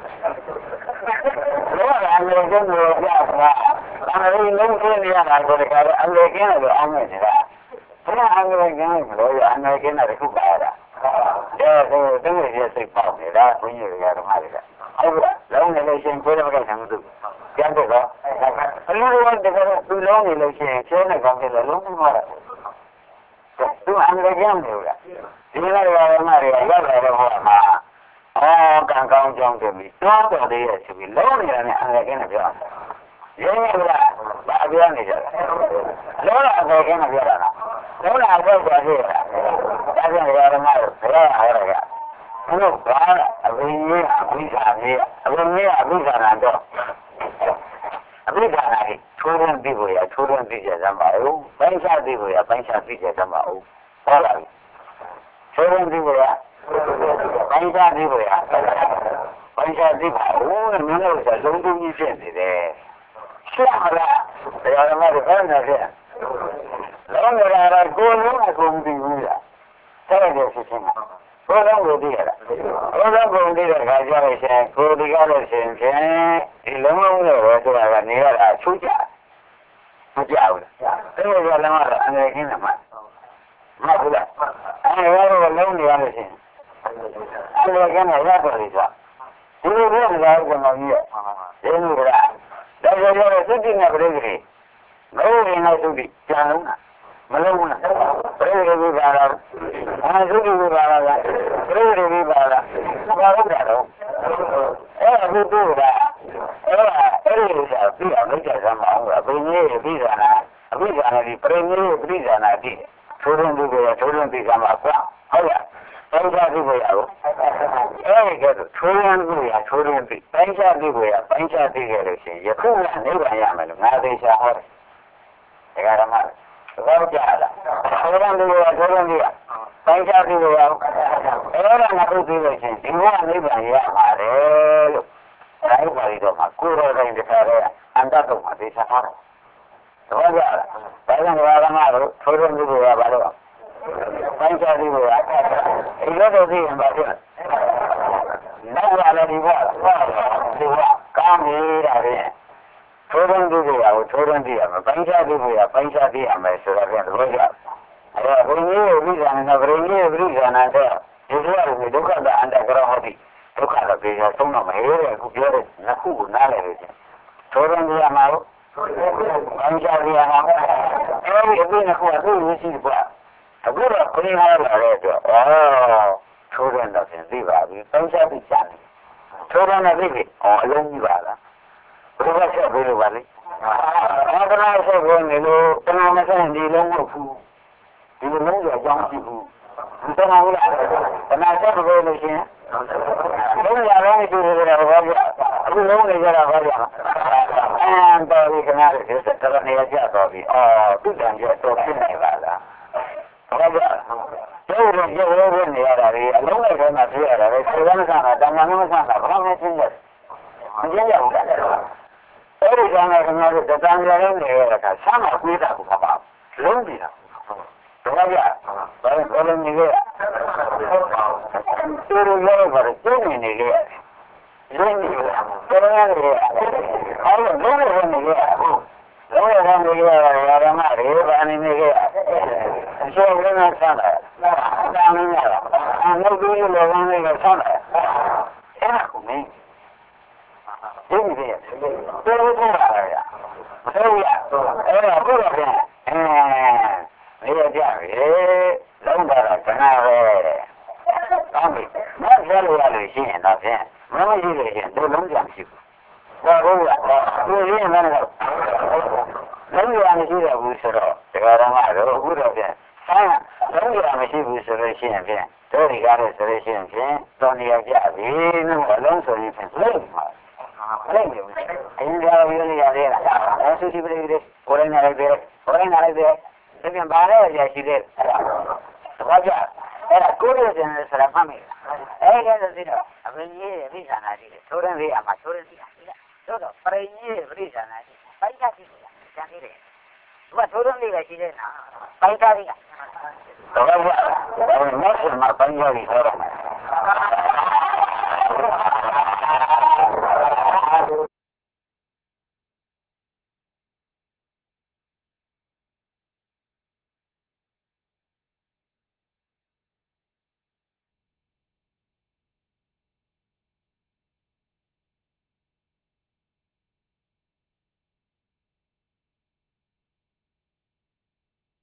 龙耳安全进来家是吧？他们农村里面来说的，安全进来就安全的了。不然安排给那个老爷安排给那里不白的，这都都有些是报的，然后朋友这个他妈的，还不老年那些过了个程度，讲这个，如果这个对老年那些现在讲这个老年嘛的，都安排这样的了，现在这个他妈的要来的话嘛，哦，刚刚讲的没，多少的也是比老年的安排给那这样的。人家不是大边的去了，老两在跟那边了，老两在过去了，大边这个他妈的不要来这个，我说完了，为你为啥你，为你啊为啥难做？为啥呢？出人地不也，出人地界三把欧，本下地不也，本下地界三把欧，好了，出人地不也，本下地不也，本下地把欧，你那个是龙中一片的嘞。这样的，这要他妈的反正是，老年人来过年还工地工的，这件事情啊，过年工地的，过年工地的开销的钱，过地干的钱钱，你农农的我说那个你要来出价，不价的，这个说他妈的安排给他们，那不的，俺这个农地的钱，安排给他也做的少，因为这样子怎么约，人不的。但是要是自己那不得给，没有人来手里讲弄了，没弄了，不是给你办了，俺自己给办了的，不是给你办了，办不了。哎，不对的，哎，哎，这不要没干什么，我不你也不干了，不干了的，不是你也不干了的，出人这个出人这干嘛管？好了。本下地不也有，哎，个是出人不也出人地，本下地不也本下地个的些，也不然那个样的，俺对象好的，这个他妈的，老家的，出人地不也出人地，本下地不也，哎，那都对得起，另外那边也嘛的，来过一个嘛，过了人家开的，俺家都嘛对象好的， တော့ကြလားဒါကြောင့်ဘာမှမလို့ထိုးထုံးမှုတွေကဘာလို့ပိုင်းခြားပြီးတော့ဒီလိုတော့သိရင်ဘာဖြစ်လဲနောက်လာလည်းဒီကဒီကကားနေတာပြင်ထိုးထုံးမှုတွေကကိုထိုးထုံးပြရမယ်ပိုင်းခြားမှုတွေကပိုင်းခြားပြရမယ်ဆိုတော့ပြန်တော့ကြအဲ့တော့ဘုန်းကြီးရဲ့ဝိဇ္ဇာနဲ့ဘုန်းကြီးရဲ့ဝိဇ္ဇာနဲ့တော့ဒီလိုမျိုးဒုက္ခကအန္တကရောဟုတ်ပြီဒုက္ခတော့ပြေဆုံးတော့မဟဲတဲ့အခုပြောတဲ့နှစ်ခုကိုနားလည်လို့ချင်းထိုးထုံးပြရမှာလို့ပိုင်းခြားပြရမှာအဲ့ဒီအပြင်ကကိုယ်ကသိရှိပါအခုတော့ခင်းလာလာတဲ့အတွက်ဩထိုးတဲ့တော့ပြင်သိပါပြီပိုင်းခြားပြီးရှာတယ်ထိုးတဲ့နဲ့သိပြီဩအလုံးကြီးပါလားဘုရားဆက်ပြီးလို့ပါလေအဲဒါကဆက်ပြီးနေလို့တဏှာမဆက်ဒီလုံးမဟုတ်ဘူးဒီလိုမျိုးကြောင်းရှိဘူးဒီတဏှာဟုတ်လားတဏှာဆက်ပြီးလို့ရှင်လုံးရလုံးရှိတယ်ကတော့ဘာပြအခုလုံးနေကြတာဘာပြအဲတော်ပြီခဏလေးဆက်တော်နေရကြတော့ပြီအော်သူတန်ကျတော့ဖြစ်နေပါလားဟုတ်ကဲ့ကျိုးရင်ကျိုးလို့နေရတာလေအလုံးလိုက်ထဲမှာပြရတာလေစေဝမဆန်တာတဏှာမဆန်တာဘာမှမရှင်းရမရှင်းရဘူးလားအဲ့ဒီကံကခင်ဗျားတို့တဏှာလုံးနေရတာကဆမ်းမကွေးတာကိုပါလုံးနေတာတော့ကြဘာလို့ဘလုံးနေလဲသူတို့ရောပါကျင်းနေနေလေလုံးနေတယ်တော်ရတယ်အဲ့တော့လုံးနေနေလေလုံးရနေလေရရမရေဘာနေနေလေအချို့ကလည်းဆန်းတယ်တာမင်းရတာအနှုတ်ကြီးလိုကောင်းလေးကိုဆန်းတယ်အဲ့ဒါကိုမင်းဒီနေ့တော်တော်ကြရတာဟုတ်ရအဲ့တော့ဘုရားပြန်အဲနေရကြပြီလုံးတာကခဏပဲတောင်းပြီမဆက်လို့ရလို့ရှိရင်တော့ဖြင့်မမရှိလို့ရှိရင်တို့လုံးကြမရှိဘူးဟောဘုရားသူရင်းနေတော့လုံးရမရှိတော့ဘူးဆိုတော့ဒီကရမတော့အခုတော့ဖြင့်ဆန်းလုံးရမရှိဘူးဆိုလို့ရှိရင်ဖြင့်တို့ဒီကားလို့ဆိုလို့ရှိရင်ဖြင့်တော်နေရကြပြီလို့အလုံးဆိုရင်ဖြင့်လုံးပါအဲ့ဒီအရင်ကပြောနေရသေးလားအဲသူစီပရိသေကိုရင်းနေလိုက်တယ်ကိုရင်းနေလိုက်တယ်ဒီပြန်ပါလဲရရှိသေးတော့ကြအဲ့ဒါကိုရင်းနေဆရာမှတ်မိအဲ့ဒီလိုသိတော့အပင်ကြီးရဲ့ပြိဿနာရှိတယ်ထိုးရင်းလေးအမှာထိုးရင်းရှိတာတို့တော့ပရိကြီးရဲ့ပြိဿနာရှိပိုက်တာရှိတယ်ကျန်သေးတယ်သူကထိုးရင်းလေးပဲရှိတယ်နော်ပိုက်တာကြီးတော့ဘာလဲမဆင်မပိုင်ရည်ဟောတယ်